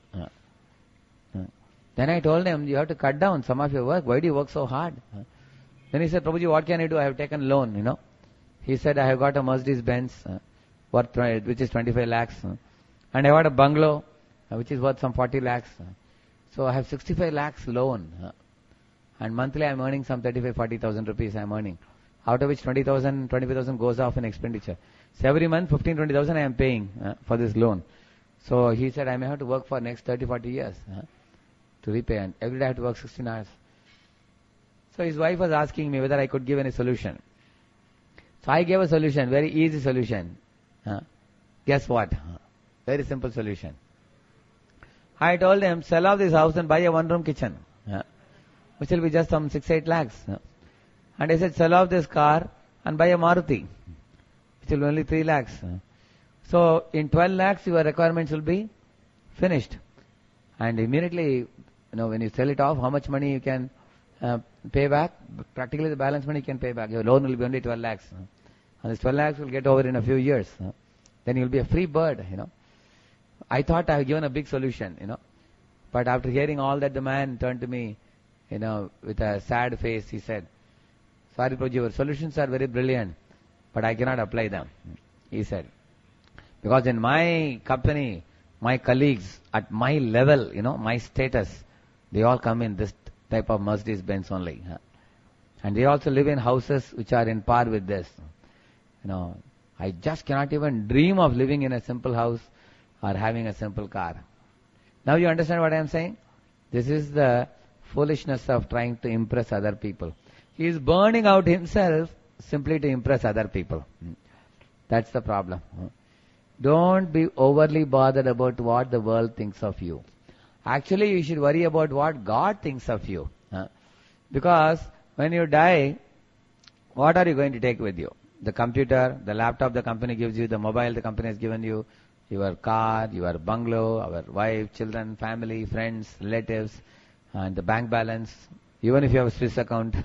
Then I told him, you have to cut down some of your work. Why do you work so hard? Then he said, Prabhuji, what can I do? I have taken loan, He said, I have got a Mercedes Benz, which is 25 lakhs. And I got a bungalow, which is worth some 40 lakhs. So I have 65 lakhs loan. And monthly I am earning some 35,000-40,000 rupees I am earning. Out of which 20,000, 25,000 goes off in expenditure. So every month 15,000-20,000 I am paying for this loan. So he said, I may have to work for next 30-40 years to repay. And every day I have to work 16 hours. So his wife was asking me whether I could give any solution. So I gave a solution, very easy solution. Guess what? Very simple solution. I told him, sell off this house and buy a one-room kitchen, which will be just some 6-8 lakhs. And I said, sell off this car and buy a Maruti, which will be only 3 lakhs. So in 12 lakhs, your requirements will be finished. And immediately, when you sell it off, how much money you can pay back? Practically the balance money you can pay back. Your loan will be only 12 lakhs. And this 12 lakhs will get over in a few years. Then you'll be a free bird, I thought I had given a big solution, But after hearing all that, the man turned to me, with a sad face. He said, sorry, Prabhuji, your solutions are very brilliant, but I cannot apply them. He said, because in my company, my colleagues at my level, my status, they all come in this type of Mercedes Benz only. And they also live in houses which are in par with this. I just cannot even dream of living in a simple house or having a simple car. Now you understand what I am saying? This is the foolishness of trying to impress other people. He is burning out himself simply to impress other people. That's the problem. Don't be overly bothered about what the world thinks of you. Actually, you should worry about what God thinks of you. Because When you die, what are you going to take with you? The computer, the laptop the company gives you, the mobile the company has given you, your car, your bungalow, our wife, children, family, friends, relatives, and the bank balance, even if you have a Swiss account.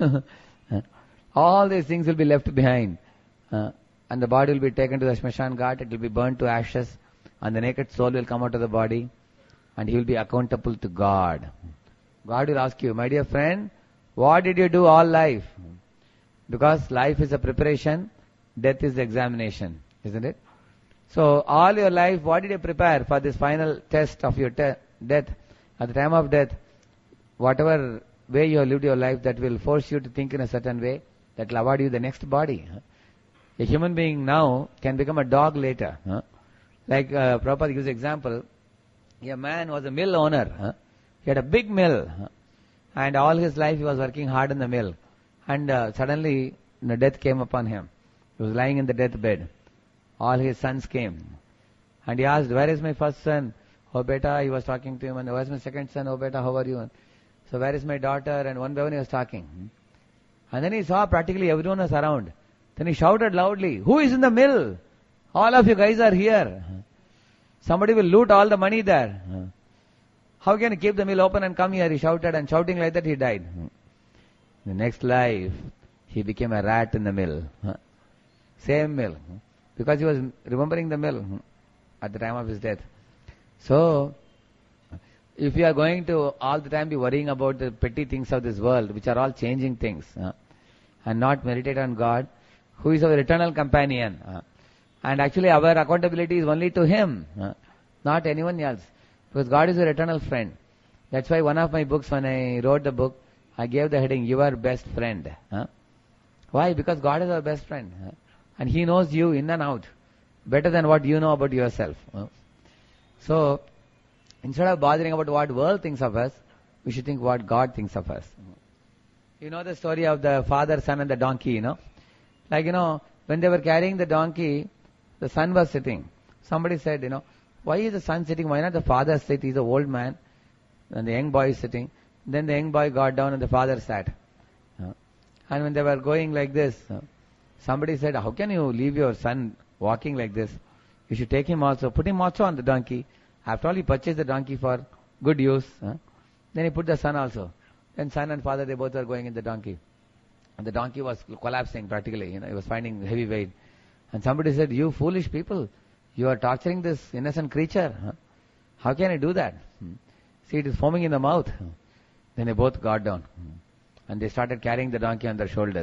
All these things will be left behind. And the body will be taken to the Shmashan Ghat, it will be burnt to ashes, and the naked soul will come out of the body, and he will be accountable to God. God will ask you, my dear friend, what did you do all life? Because life is a preparation, death is the examination, isn't it? So all your life, what did you prepare for this final test of your death? At the time of death, whatever way you have lived your life, that will force you to think in a certain way, that will award you the next body. A human being now can become a dog later. Like Prabhupada gives example, a man was a mill owner. He had a big mill, and all his life he was working hard in the mill. And suddenly, death came upon him. He was lying in the deathbed. All his sons came. And he asked, where is my first son? Oh, beta, he was talking to him. And where is my second son? Oh, beta, how are you? So where is my daughter? And one by one he was talking. And then he saw practically everyone was around. Then he shouted loudly, who is in the mill? All of you guys are here. Somebody will loot all the money there. How can you keep the mill open and come here? He shouted, and shouting like that he died. The next life, he became a rat in the mill. Same mill. Because he was remembering the mill at the time of his death. So, if you are going to all the time be worrying about the petty things of this world, which are all changing things, and not meditate on God, who is our eternal companion, and actually our accountability is only to Him, not anyone else. Because God is your eternal friend. That's why one of my books, when I wrote the book, I gave the heading, Your Best Friend. Why? Because God is our best friend. And He knows you in and out, better than what you know about yourself. So, instead of bothering about what world thinks of us, we should think what God thinks of us. You know the story of the father, son and the donkey, Like, when they were carrying the donkey, the son was sitting. Somebody said, why is the son sitting? Why not the father sit? He's an old man. And the young boy is sitting. Then the young boy got down and the father sat. And when they were going like this, somebody said, how can you leave your son walking like this? You should take him also. Put him also on the donkey. After all, he purchased the donkey for good use. Then he put the son also. Then son and father, they both were going in the donkey. And the donkey was collapsing practically. He was finding heavy weight. And somebody said, you foolish people, you are torturing this innocent creature. How can you do that? See, it is foaming in the mouth. Then they both got down. And they started carrying the donkey on their shoulders.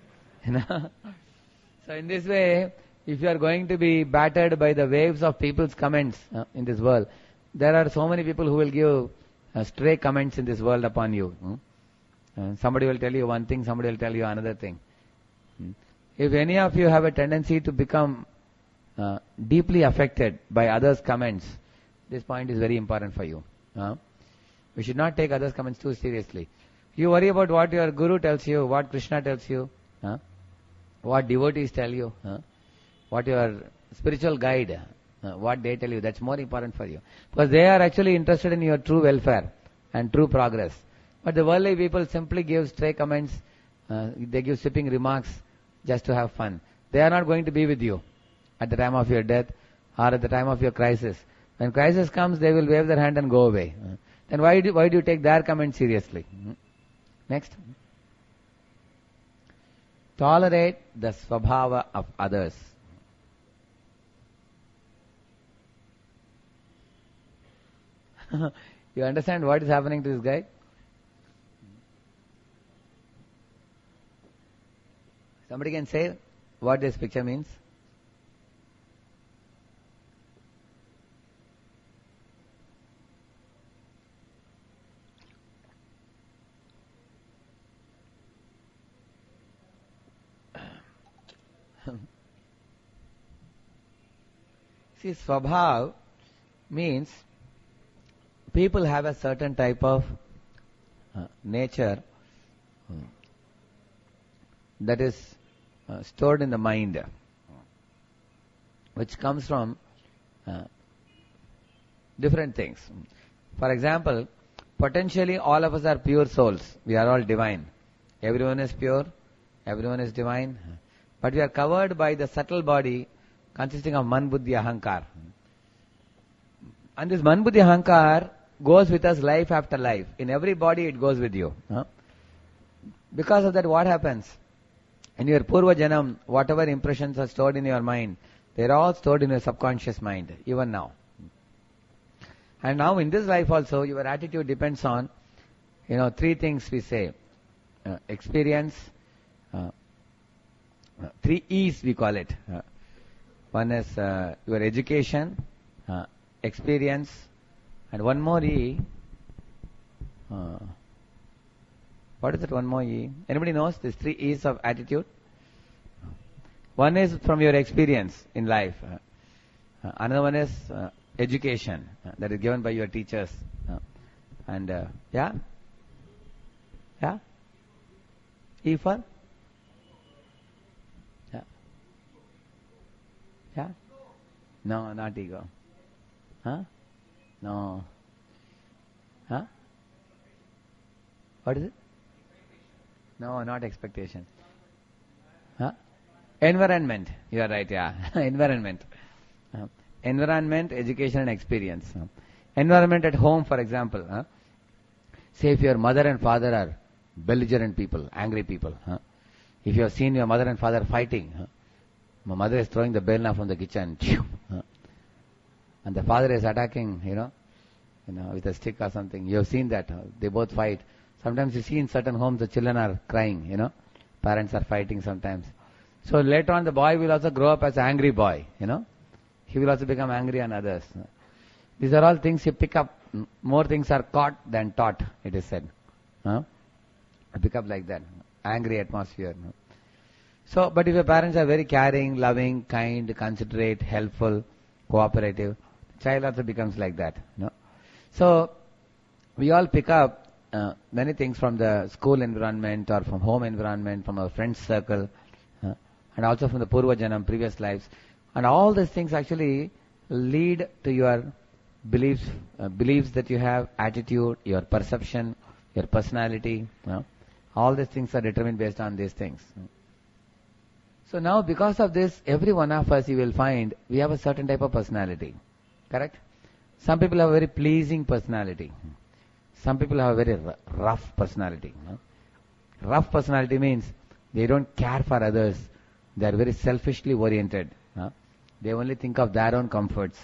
So in this way, if you are going to be battered by the waves of people's comments in this world, there are so many people who will give stray comments in this world upon you. Somebody will tell you one thing, somebody will tell you another thing. If any of you have a tendency to become deeply affected by others' comments, this point is very important for you. We should not take others' comments too seriously. You worry about what your guru tells you, what Krishna tells you, what devotees tell you, what your spiritual guide, what they tell you. That's more important for you. Because they are actually interested in your true welfare and true progress. But the worldly people simply give stray comments, they give sweeping remarks just to have fun. They are not going to be with you at the time of your death or at the time of your crisis. When crisis comes, they will wave their hand and go away. Then why do you take their comments seriously? Next. Tolerate the svabhava of others. You understand what is happening to this guy? Somebody can say what this picture means? See, svabhav means people have a certain type of nature that is stored in the mind, which comes from different things. For example, potentially all of us are pure souls. We are all divine. Everyone is pure, everyone is divine, but we are covered by the subtle body consisting of man, buddhi, ahankar. And this man, buddhi, ahankar goes with us life after life. In every body it goes with you. Because of that, what happens? In your purva janam, whatever impressions are stored in your mind, they are all stored in your subconscious mind, even now. And now in this life also, your attitude depends on, three things we say. Experience, 3 E's we call it. One is your education, experience, and one more E. What is it, one more E? Anybody knows these 3 E's of attitude? One is from your experience in life. Another one is education that is given by your teachers. And yeah? E for? Yeah? No, not ego. Huh? No. Huh? What is it? No, not expectation. Huh? Environment. You are right, yeah. Environment. Environment, education and experience. Environment at home, for example. Say if your mother and father are belligerent people, angry people. If you have seen your mother and father fighting, my mother is throwing the belna from the kitchen, and the father is attacking, with a stick or something. You have seen that. They both fight. Sometimes you see in certain homes the children are crying, parents are fighting sometimes. So later on the boy will also grow up as an angry boy, He will also become angry on others. These are all things you pick up. More things are caught than taught, it is said. Pick up like that. Angry atmosphere. So, but if your parents are very caring, loving, kind, considerate, helpful, cooperative, the child also becomes like that. So, we all pick up many things from the school environment or from home environment, from our friends circle, and also from the Purva Janam, previous lives. And all these things actually lead to your beliefs that you have, attitude, your perception, your personality. All these things are determined based on these things. So now because of this, every one of us, you will find, we have a certain type of personality. Correct? Some people have a very pleasing personality. Some people have a very rough personality. Rough personality means they don't care for others. They are very selfishly oriented. They only think of their own comforts.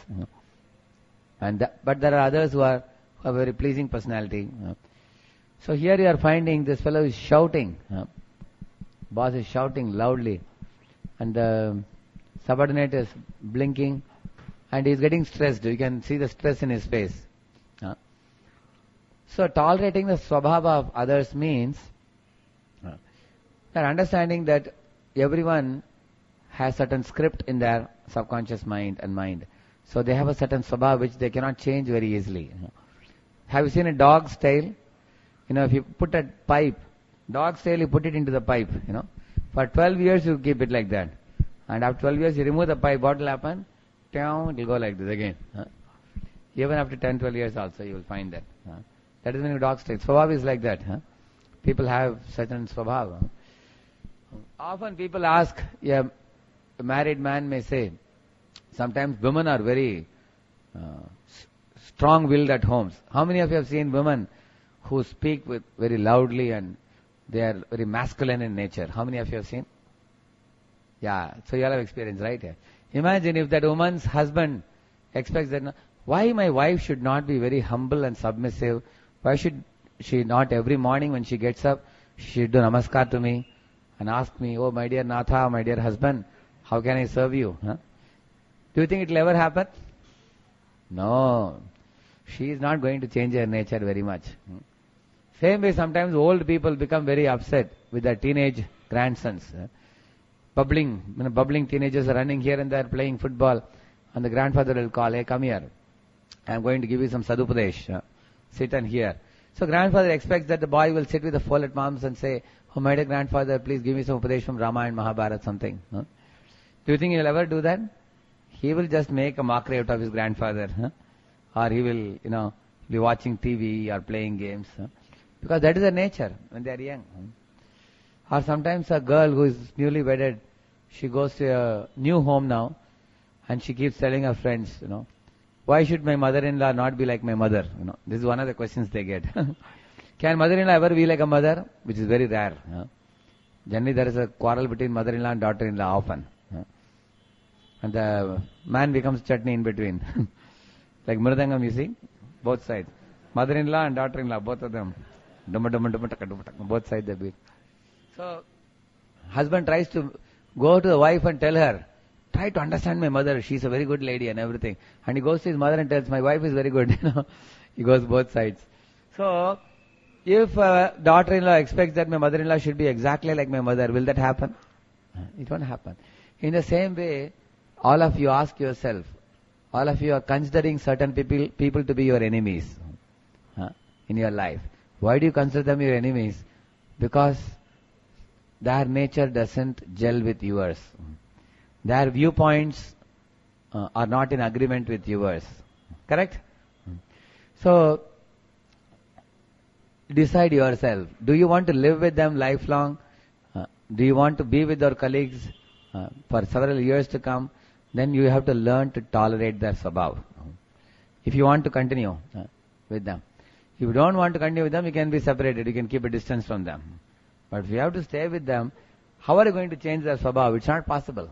But there are others who have a very pleasing personality. So here you are finding this fellow is shouting. Boss is shouting loudly. And the subordinate is blinking. And he is getting stressed. You can see the stress in his face. So tolerating the swabhava of others means that understanding that everyone has certain script in their subconscious mind and mind. So they have a certain swabhava which they cannot change very easily. Have you seen a dog's tail? If you put a pipe, dog's tail, you put it into the pipe, For 12 years you keep it like that. And after 12 years you remove the pipe, what will happen? It will go like this again. Even after 10, 12 years also you will find that. That is when your dog's tail. Swabhava is like that. People have certain swabhava. Often people ask, a married man may say, sometimes women are very strong-willed at homes. How many of you have seen women who speak with very loudly and they are very masculine in nature? How many of you have seen? Yeah, so you all have experience, right? Imagine if that woman's husband expects that, why my wife should not be very humble and submissive? Why should she not every morning when she gets up, she should do namaskar to me and ask me, oh my dear Natha, my dear husband, how can I serve you? Do you think it will ever happen? No. She is not going to change her nature very much. Same way sometimes old people become very upset with their teenage grandsons. Bubbling teenagers are running here and there playing football, and the grandfather will call, hey, come here. I am going to give you some sadhupadesh. Sit and hear. So grandfather expects that the boy will sit with the folded palms and say, oh my dear grandfather, please give me some upadesh from Rama and Mahabharata, something. Do you think he will ever do that? He will just make a mockery out of his grandfather. Or he will, be watching TV or playing games. Because that is their nature when they are young. Or sometimes a girl who is newly wedded, she goes to a new home now, and she keeps telling her friends, why should my mother-in-law not be like my mother? This is one of the questions they get. Can mother-in-law ever be like a mother? Which is very rare. Generally, there is a quarrel between mother-in-law and daughter-in-law often. And the man becomes chutney in between. Like Mridangam, you see, both sides. Mother-in-law and daughter-in-law, both of them. Both sides they beat. So, husband tries to go to the wife and tell her, try to understand my mother, she's a very good lady and everything. And he goes to his mother and tells, my wife is very good. He goes both sides. So, if a daughter-in-law expects that my mother-in-law should be exactly like my mother, will that happen? It won't happen. In the same way, all of you ask yourself, all of you are considering certain people to be your enemies in your life. Why do you consider them your enemies? Because their nature doesn't gel with yours. Their viewpoints are not in agreement with yours. Correct? So, decide yourself. Do you want to live with them lifelong? Do you want to be with your colleagues for several years to come? Then you have to learn to tolerate their swabhav. If you want to continue with them. If you don't want to continue with them, you can be separated. You can keep a distance from them. But if you have to stay with them, how are you going to change their swabhav? It's not possible.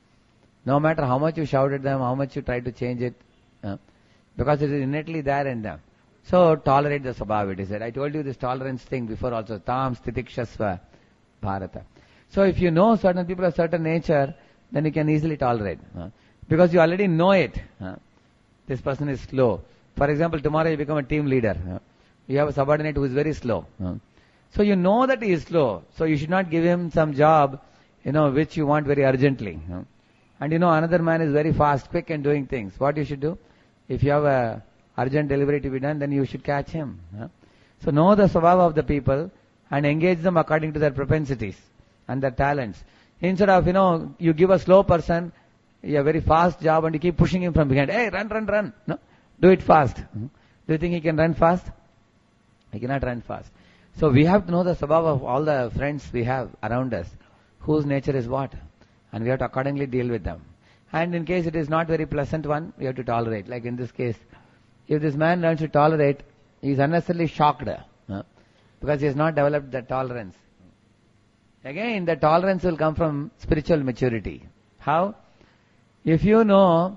No matter how much you shout at them, how much you try to change it, because it is innately there in them. So tolerate the swabhav, it is said. I told you this tolerance thing before also. Tam stitikshasva bharata. So if you know certain people of certain nature, then you can easily tolerate. Because you already know it. This person is slow. For example, tomorrow you become a team leader. You have a subordinate who is very slow. So you know that he is slow. So you should not give him some job, which you want very urgently. And another man is very fast, quick in doing things. What you should do? If you have a urgent delivery to be done, then you should catch him. So know the swabhava of the people and engage them according to their propensities and their talents. Instead of, you give a slow person a very fast job and you keep pushing him from behind. Hey, run. No, do it fast. Do you think he can run fast? He cannot run fast. So we have to know the swabhava of all the friends we have around us, whose nature is what. And we have to accordingly deal with them. And in case it is not very pleasant one, we have to tolerate. Like in this case, if this man learns to tolerate, he is unnecessarily shocked because he has not developed the tolerance. Again, the tolerance will come from spiritual maturity. How? If you know,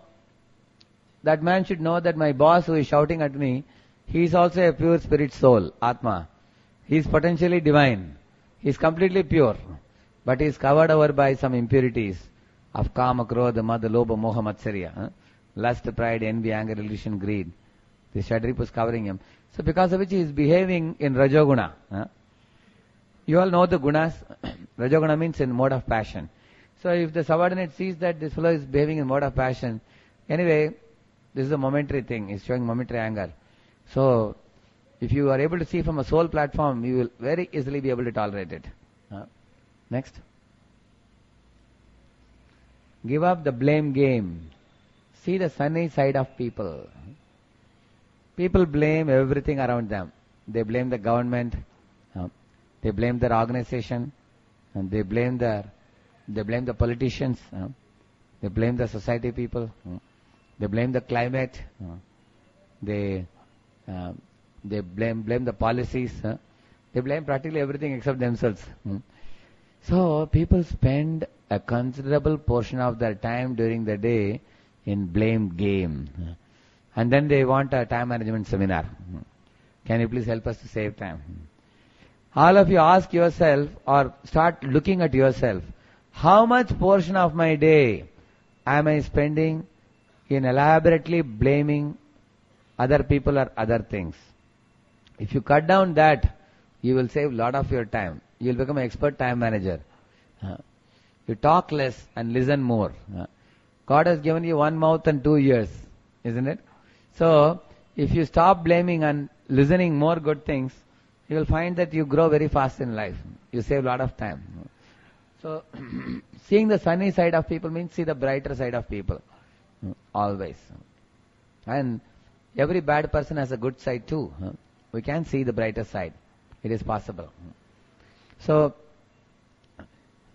that man should know that my boss who is shouting at me, he is also a pure spirit soul, Atma. He is potentially divine. He is completely pure. But he is covered over by some impurities of kama, krodha, mada, lobha, moha, matsarya. Lust, pride, envy, anger, illusion, greed. The Shadripa is covering him. So because of which he is behaving in Rajoguna. You all know the gunas. Rajoguna means in mode of passion. So if the subordinate sees that this fellow is behaving in mode of passion, anyway, this is a momentary thing. He's showing momentary anger. So if you are able to see from a soul platform, you will very easily be able to tolerate it. Next. Give up the blame game. See the sunny side of people. People blame everything around them. They blame the government. They blame their organization. And they blame the politicians. They blame the society people. They blame the climate. They blame the policies. They blame practically everything except themselves. So people spend a considerable portion of their time during the day in blame game. And then they want a time management seminar. Can you please help us to save time? All of you ask yourself or start looking at yourself. How much portion of my day am I spending in elaborately blaming other people or other things? If you cut down that, you will save a lot of your time. You will become an expert time manager. You talk less and listen more. God has given you one mouth and 2 ears, isn't it? So, if you stop blaming and listening more good things, you will find that you grow very fast in life. You save a lot of time. So, seeing the sunny side of people means see the brighter side of people. Always. And every bad person has a good side too. We can see the brighter side. It is possible. So,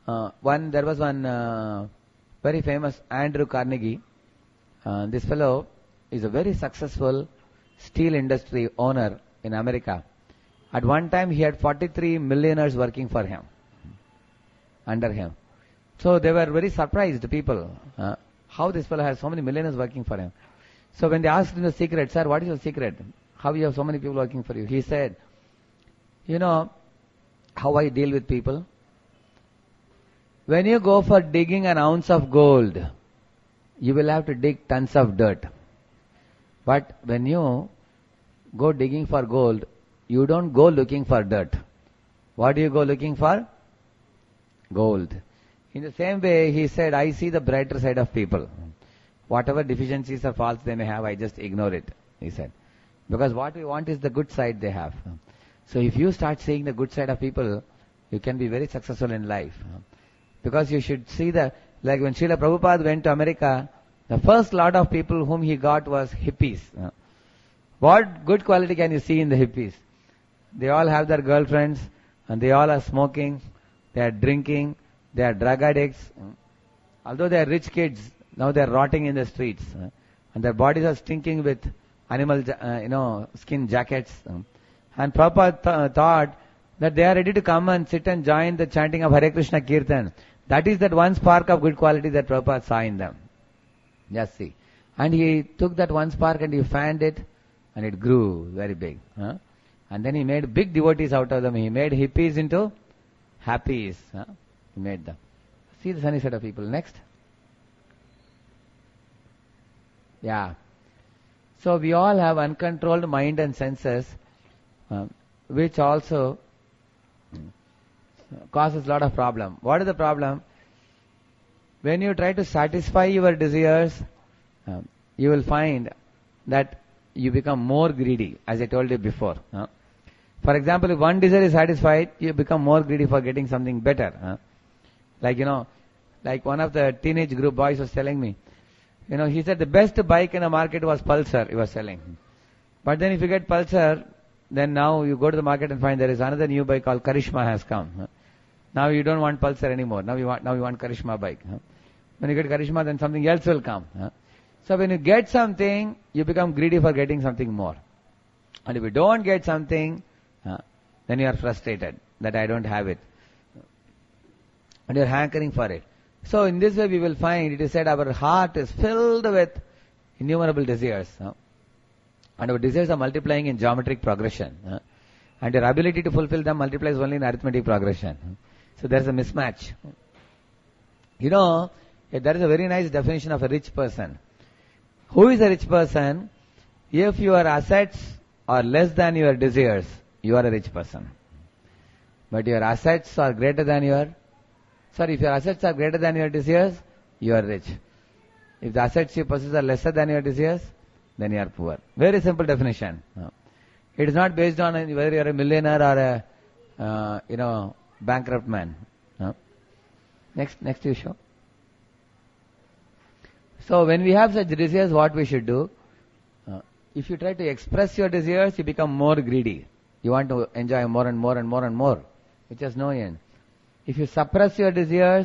There was one very famous Andrew Carnegie. This fellow is a very successful steel industry owner in America. At one time, he had 43 millionaires working for him, under him. So they were very surprised, people, how this fellow has so many millionaires working for him. So when they asked him the secret, sir, what is your secret? How you have so many people working for you? He said, you know how I deal with people? When you go for digging an ounce of gold, you will have to dig tons of dirt. But when you go digging for gold, you don't go looking for dirt. What do you go looking for? Gold. In the same way, he said, I see the brighter side of people. Whatever deficiencies or faults they may have, I just ignore it, he said. Because what we want is the good side they have. So if you start seeing the good side of people, you can be very successful in life. Because you should see like when Srila Prabhupada went to America, the first lot of people whom he got was hippies. What good quality can you see in the hippies? They all have their girlfriends, and they all are smoking, they are drinking, they are drug addicts. Although they are rich kids, now they are rotting in the streets. And their bodies are stinking with animal, skin jackets. And Prabhupada thought that they are ready to come and sit and join the chanting of Hare Krishna Kirtan. That is that one spark of good quality that Prabhupada saw in them. Just see. And he took that one spark and he fanned it, and it grew very big. And then he made big devotees out of them. He made hippies into happies. He made them. See the sunny side of people. Next. Yeah. So we all have uncontrolled mind and senses, which also causes a lot of problem. What is the problem? When you try to satisfy your desires, you will find that you become more greedy, as I told you before. For example, if one desire is satisfied, you become more greedy for getting something better. Like one of the teenage group boys was telling me, he said the best bike in the market was Pulsar, he was selling. But then if you get Pulsar, then now you go to the market and find there is another new bike called Karishma has come. Now you don't want Pulsar anymore. Now you want Karishma bike. When you get Karishma, then something else will come. So when you get something, you become greedy for getting something more. And if you don't get something, then you are frustrated that I don't have it. And you are hankering for it. So in this way we will find, it is said, our heart is filled with innumerable desires. And our desires are multiplying in geometric progression. And your ability to fulfill them multiplies only in arithmetic progression. So there is a mismatch. There is a very nice definition of a rich person. Who is a rich person? If your assets are less than your desires, you are a rich person. But your assets are greater than if your assets are greater than your desires, you are rich. If the assets you possess are lesser than your desires, then you are poor. Very simple definition. It is not based on whether you are a millionaire or a bankrupt man. Next you show. So when we have such desires, what we should do? If you try to express your desires, you become more greedy. You want to enjoy more and more and more and more, which has no end. If you suppress your desires,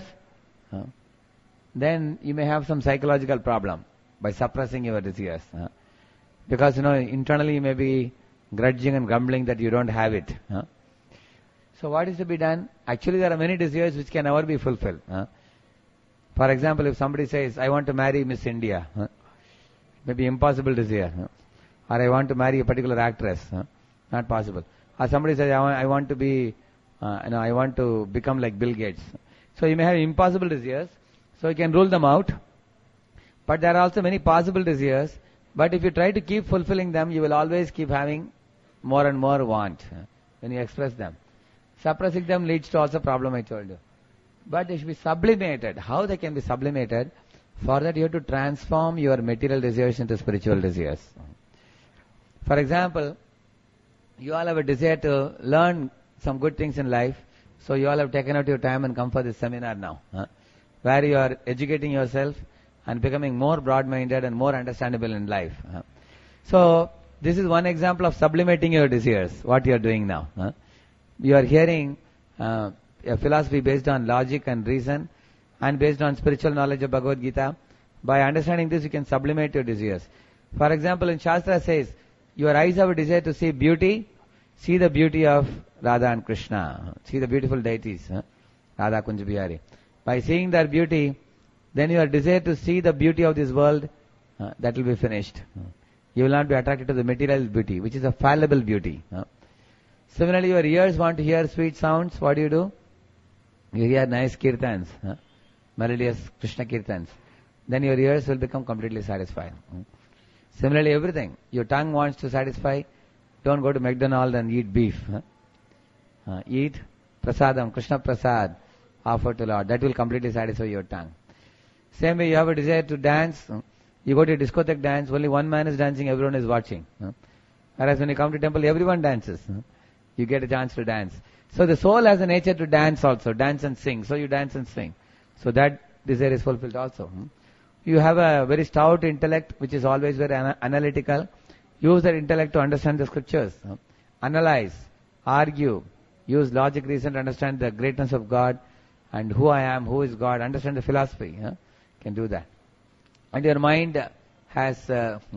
then you may have some psychological problem by suppressing your desires. Because, internally you may be grudging and grumbling that you don't have it. So what is to be done? Actually, there are many desires which can never be fulfilled. For example, if somebody says, I want to marry Miss India, it may be impossible desire. Or I want to marry a particular actress, not possible. Or somebody says, I want to be, I want to become like Bill Gates. So you may have impossible desires, so you can rule them out. But there are also many possible desires. But if you try to keep fulfilling them, you will always keep having more and more want when you express them. Suppressing them leads to also problem, I told you. But they should be sublimated. How they can be sublimated? For that you have to transform your material desires into spiritual desires. For example, you all have a desire to learn some good things in life. So you all have taken out your time and come for this seminar now, where you are educating yourself and becoming more broad-minded and more understandable in life. So this is one example of sublimating your desires, what you are doing now. You are hearing a philosophy based on logic and reason and based on spiritual knowledge of Bhagavad Gita. By understanding this, you can sublimate your desires. For example, in Shastra says, your eyes have a desire to see beauty, see the beauty of Radha and Krishna. See the beautiful deities, Radha Kunja Bihari. By seeing their beauty, then your desire to see the beauty of this world, that will be finished. You will not be attracted to the material beauty, which is a fallible beauty. Similarly, your ears want to hear sweet sounds. What do? You hear nice kirtans, melodious Krishna kirtans. Then your ears will become completely satisfied. Similarly, everything. Your tongue wants to satisfy. Don't go to McDonald's and eat beef. Eat prasadam, Krishna prasad, offered to Lord. That will completely satisfy your tongue. Same way, you have a desire to dance. You go to a discotheque dance, only one man is dancing, everyone is watching. Whereas when you come to temple, everyone dances. You get a chance to dance. So the soul has a nature to dance also, dance and sing. So you dance and sing. So that desire is fulfilled also. You have a very stout intellect, which is always very analytical. Use that intellect to understand the scriptures. Analyze, argue, use logic, reason to understand the greatness of God and who I am, who is God, understand the philosophy. Can do that. And your mind has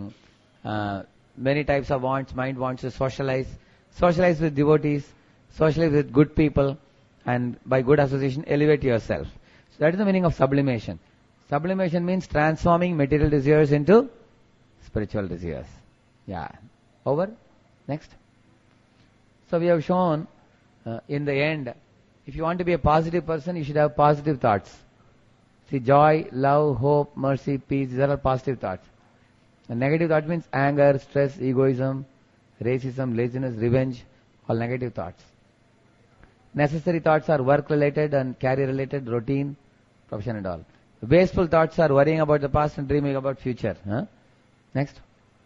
many types of wants. Mind wants to socialize with devotees, socialize with good people, and by good association, elevate yourself. So that is the meaning of sublimation. Sublimation means transforming material desires into spiritual desires. Yeah. Over. Next. So we have shown in the end, if you want to be a positive person, you should have positive thoughts. See, joy, love, hope, mercy, peace, these are all positive thoughts. A negative thought means anger, stress, egoism, racism, laziness, revenge, all negative thoughts. Necessary thoughts are work-related and career-related, routine, profession and all. Wasteful thoughts are worrying about the past and dreaming about future. Next.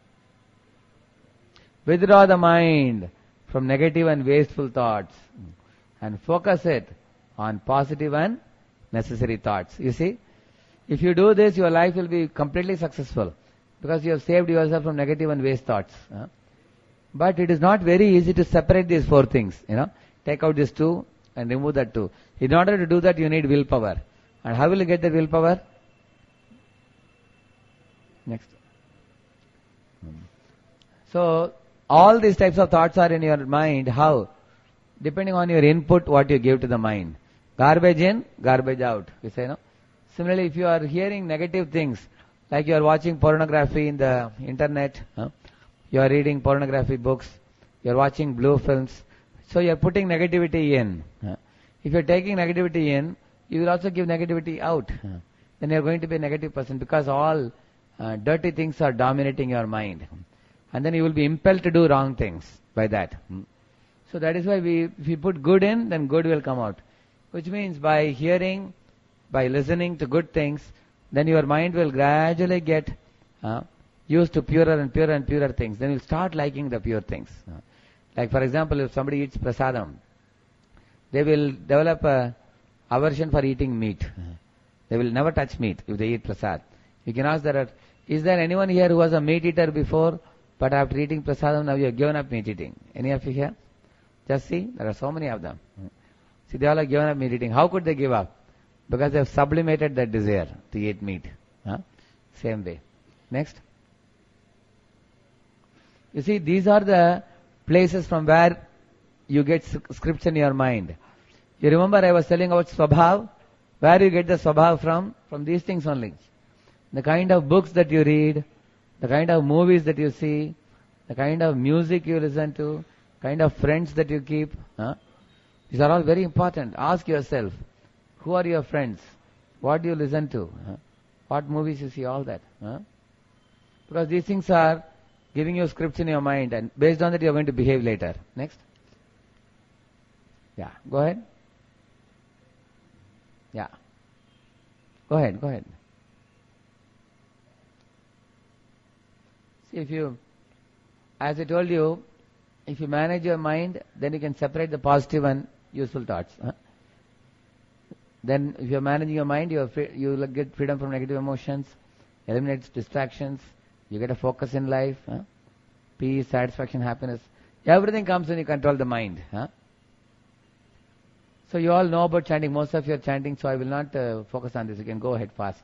Withdraw the mind from negative and wasteful thoughts and focus it on positive and necessary thoughts. You see, if you do this, your life will be completely successful because you have saved yourself from negative and waste thoughts. But it is not very easy to separate these four things. Take out this two and remove that two. In order to do that, you need willpower. And how will you get the willpower? Next. So, all these types of thoughts are in your mind. How? Depending on your input, what you give to the mind. Garbage in, garbage out. You say, no? Similarly, if you are hearing negative things, like you are watching pornography in the internet, you are reading pornography books, you are watching blue films, so you are putting negativity in. If you are taking negativity in, you will also give negativity out. Then you are going to be a negative person because all dirty things are dominating your mind. And then you will be impelled to do wrong things by that. So that is why if we put good in, then good will come out. Which means by hearing, by listening to good things, then your mind will gradually get used to purer and purer and purer things. Then you'll start liking the pure things. Like for example, if somebody eats prasadam, they will develop a aversion for eating meat. They will never touch meat if they eat prasad. You can ask that, is there anyone here who was a meat eater before, but after eating prasadam, now you have given up meat eating? Any of you here? Just see, there are so many of them. See, they all have given up meat eating. How could they give up? Because they have sublimated that desire to eat meat. Same way. Next. You see, these are the places from where you get scripts in your mind. You remember I was telling about Swabhav? Where you get the Swabhav from? From these things only. The kind of books that you read, the kind of movies that you see, the kind of music you listen to, kind of friends that you keep. These are all very important. Ask yourself, who are your friends? What do you listen to? What movies you see, all that. Because these things are giving you scripts in your mind, and based on that you are going to behave later. Next. Yeah, go ahead. Yeah. Go ahead. See, as I told you, if you manage your mind, then you can separate the positive and useful thoughts. Then if you are managing your mind, you will get freedom from negative emotions, eliminates distractions, you get a focus in life, peace, satisfaction, happiness. Everything comes when you control the mind. So you all know about chanting. Most of you are chanting, so I will not focus on this. You can go ahead fast.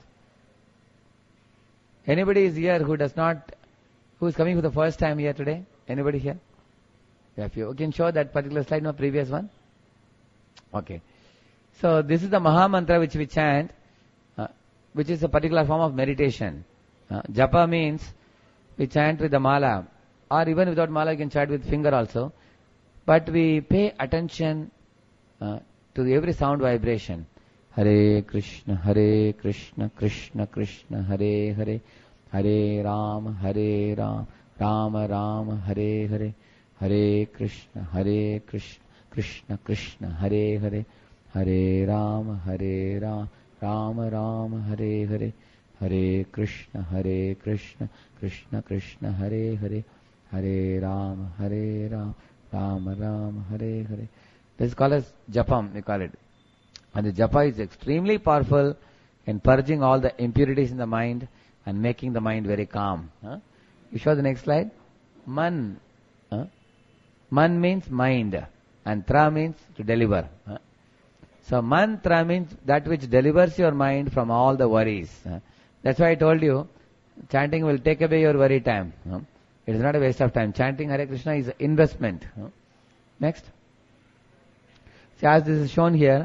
Anybody is here who is coming for the first time here today? Anybody here? If you can show that particular slide, no previous one. Okay. So this is the Maha Mantra which we chant, which is a particular form of meditation. Japa means we chant with the mala, or even without mala you can chant with finger also. But we pay attention to every sound vibration. Hare Krishna, Krishna Krishna, Hare Hare, Hare Ram, Rama Rama, Hare Hare, Hare Krishna, Krishna Krishna, Hare Hare, Hare Ram, Rama Rama, Hare Hare, Hare Krishna, Krishna Krishna, Hare Hare, Hare Ram, Rama Rama, Hare Hare. This is called as Japam, we call it. And the Japa is extremely powerful in purging all the impurities in the mind and making the mind very calm. You show the next slide. Man. Man means mind, and Tra means to deliver. So mantra means that which delivers your mind from all the worries. That's why I told you, chanting will take away your worry time. It is not a waste of time. Chanting Hare Krishna is an investment. Next. See, as this is shown here,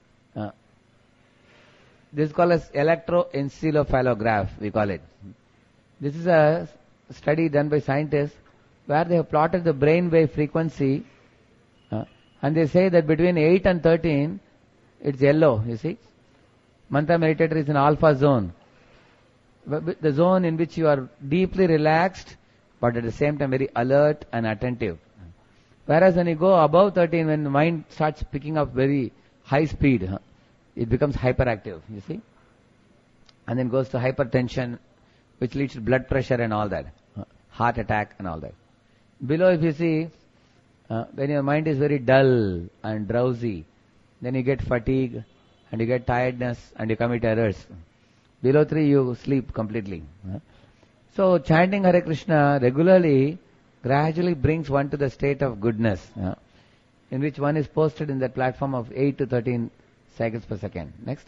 this is called as electroencephalograph, we call it. This is a study done by scientists where they have plotted the brain wave frequency, and they say that between 8 and 13, it's yellow, you see. Mantra meditator is in alpha zone. The zone in which you are deeply relaxed, but at the same time very alert and attentive. Whereas when you go above 13, when the mind starts picking up very high speed, it becomes hyperactive, you see. And then goes to hypertension, which leads to blood pressure and all that. Heart attack and all that. Below, if you see, when your mind is very dull and drowsy, then you get fatigue and you get tiredness and you commit errors. Below 3, you sleep completely. So chanting Hare Krishna regularly gradually brings one to the state of goodness, in which one is posted in that platform of 8 to 13 cycles per second. Next.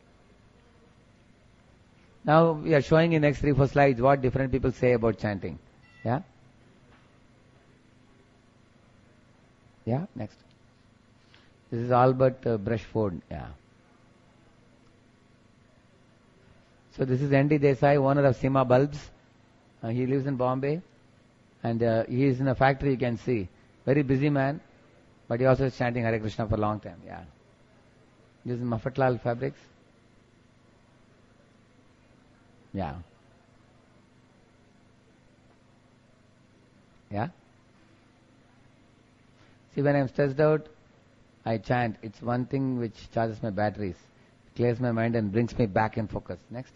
Now we are showing in next 3-4 slides what different people say about chanting. Yeah? Yeah, next. This is Albert Brushford. Yeah. So this is N.D. Desai, owner of Sima Bulbs. He lives in Bombay. And he is in a factory, you can see. Very busy man. But he also is chanting Hare Krishna for a long time. Yeah. This is Mafatlal Fabrics. Yeah. Yeah. See, when I'm stressed out, I chant. It's one thing which charges my batteries, clears my mind and brings me back in focus. Next.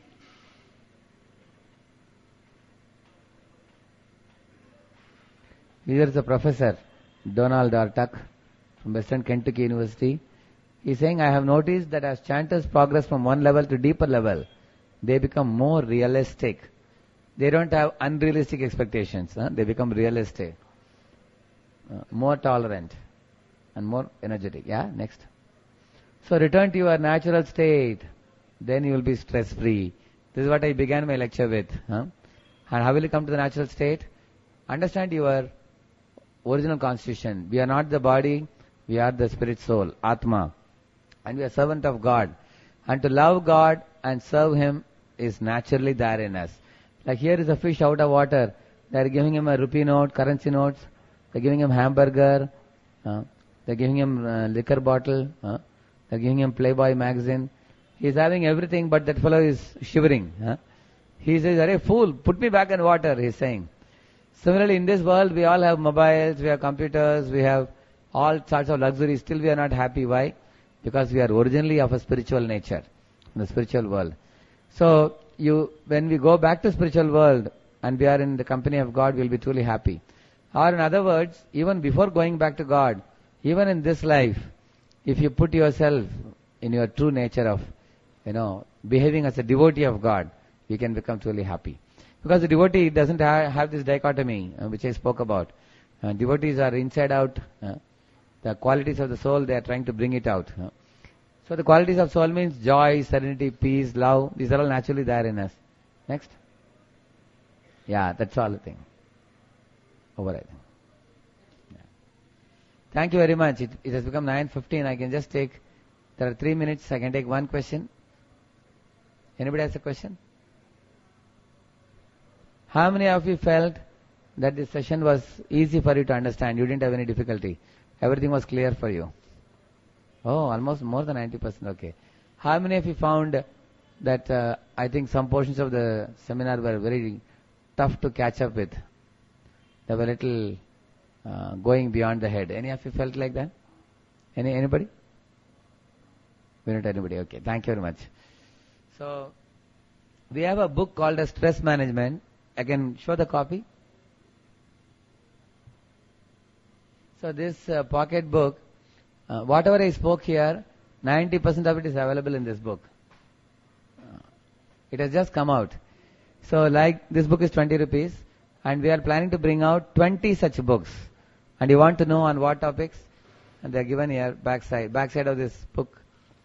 Here is a professor, Donald R. Tuck, from Western Kentucky University. He is saying, I have noticed that as chanters progress from one level to deeper level, they become more realistic. They don't have unrealistic expectations. They become realistic, more tolerant, and more energetic. Yeah, next. So return to your natural state. Then you will be stress-free. This is what I began my lecture with. And how will you come to the natural state? Understand your original constitution. We are not the body. We are the spirit soul, Atma. And we are servant of God. And to love God and serve Him is naturally there in us. Like here is a fish out of water. They are giving him a rupee note, currency notes. They are giving him hamburger. They are giving him liquor bottle. They are giving him Playboy magazine. He is having everything, but that fellow is shivering. He says, "Arey fool, put me back in water," he is saying. Similarly, in this world, we all have mobiles, we have computers, we have all sorts of luxuries. Still we are not happy. Why? Because we are originally of a spiritual nature, in the spiritual world. So, when we go back to spiritual world and we are in the company of God, we will be truly happy. Or in other words, even before going back to God, even in this life, if you put yourself in your true nature of, behaving as a devotee of God, you can become truly happy. Because the devotee doesn't have this dichotomy, which I spoke about. Devotees are inside out, The qualities of the soul, they are trying to bring it out. So the qualities of soul means joy, serenity, peace, love. These are all naturally there in us. Next. Yeah, that's all the thing. Over, I think. Yeah. Thank you very much. It has become 9:15. I can just take, there are 3 minutes. I can take one question. Anybody has a question? How many of you felt that this session was easy for you to understand? You didn't have any difficulty. Everything was clear for you. Oh, almost more than 90%. Okay. How many of you found that I think some portions of the seminar were very tough to catch up with? They were a little going beyond the head. Any of you felt like that? Anybody? We don't have anybody. Okay. Thank you very much. So, we have a book called as Stress Management. I can show the copy. So this pocket book, whatever I spoke here, 90% of it is available in this book. It has just come out. So like this book is 20 rupees and we are planning to bring out 20 such books. And you want to know on what topics? And they are given here, backside of this book.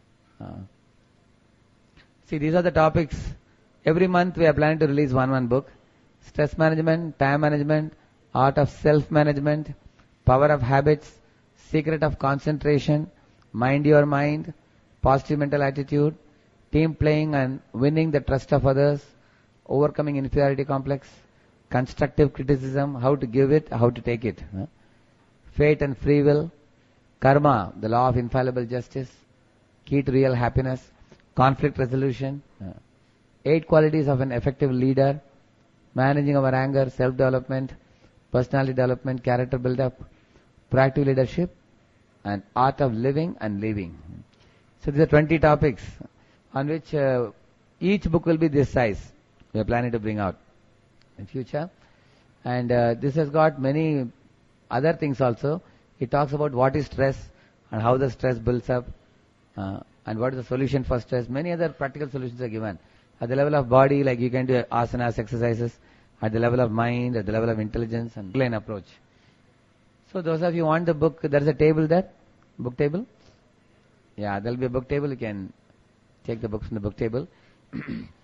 See, these are the topics. Every month we are planning to release one book. Stress management, time management, art of self-management, power of habits, secret of concentration, mind your mind, positive mental attitude, team playing and winning the trust of others, overcoming inferiority complex, constructive criticism, how to give it, how to take it, fate and free will, karma, the law of infallible justice, key to real happiness, conflict resolution, 8 qualities of an effective leader, managing our anger, self-development, personality development, character build-up, proactive leadership, and art of living and leaving. So these are 20 topics on which each book will be this size. We are planning to bring out in future. And this has got many other things also. It talks about what is stress and how the stress builds up and what is the solution for stress. Many other practical solutions are given. At the level of body, like you can do asanas, exercises. At the level of mind, at the level of intelligence, and plain approach. So those of you who want the book, there is a table there, book table. Yeah, there will be a book table. You can take the books from the book table.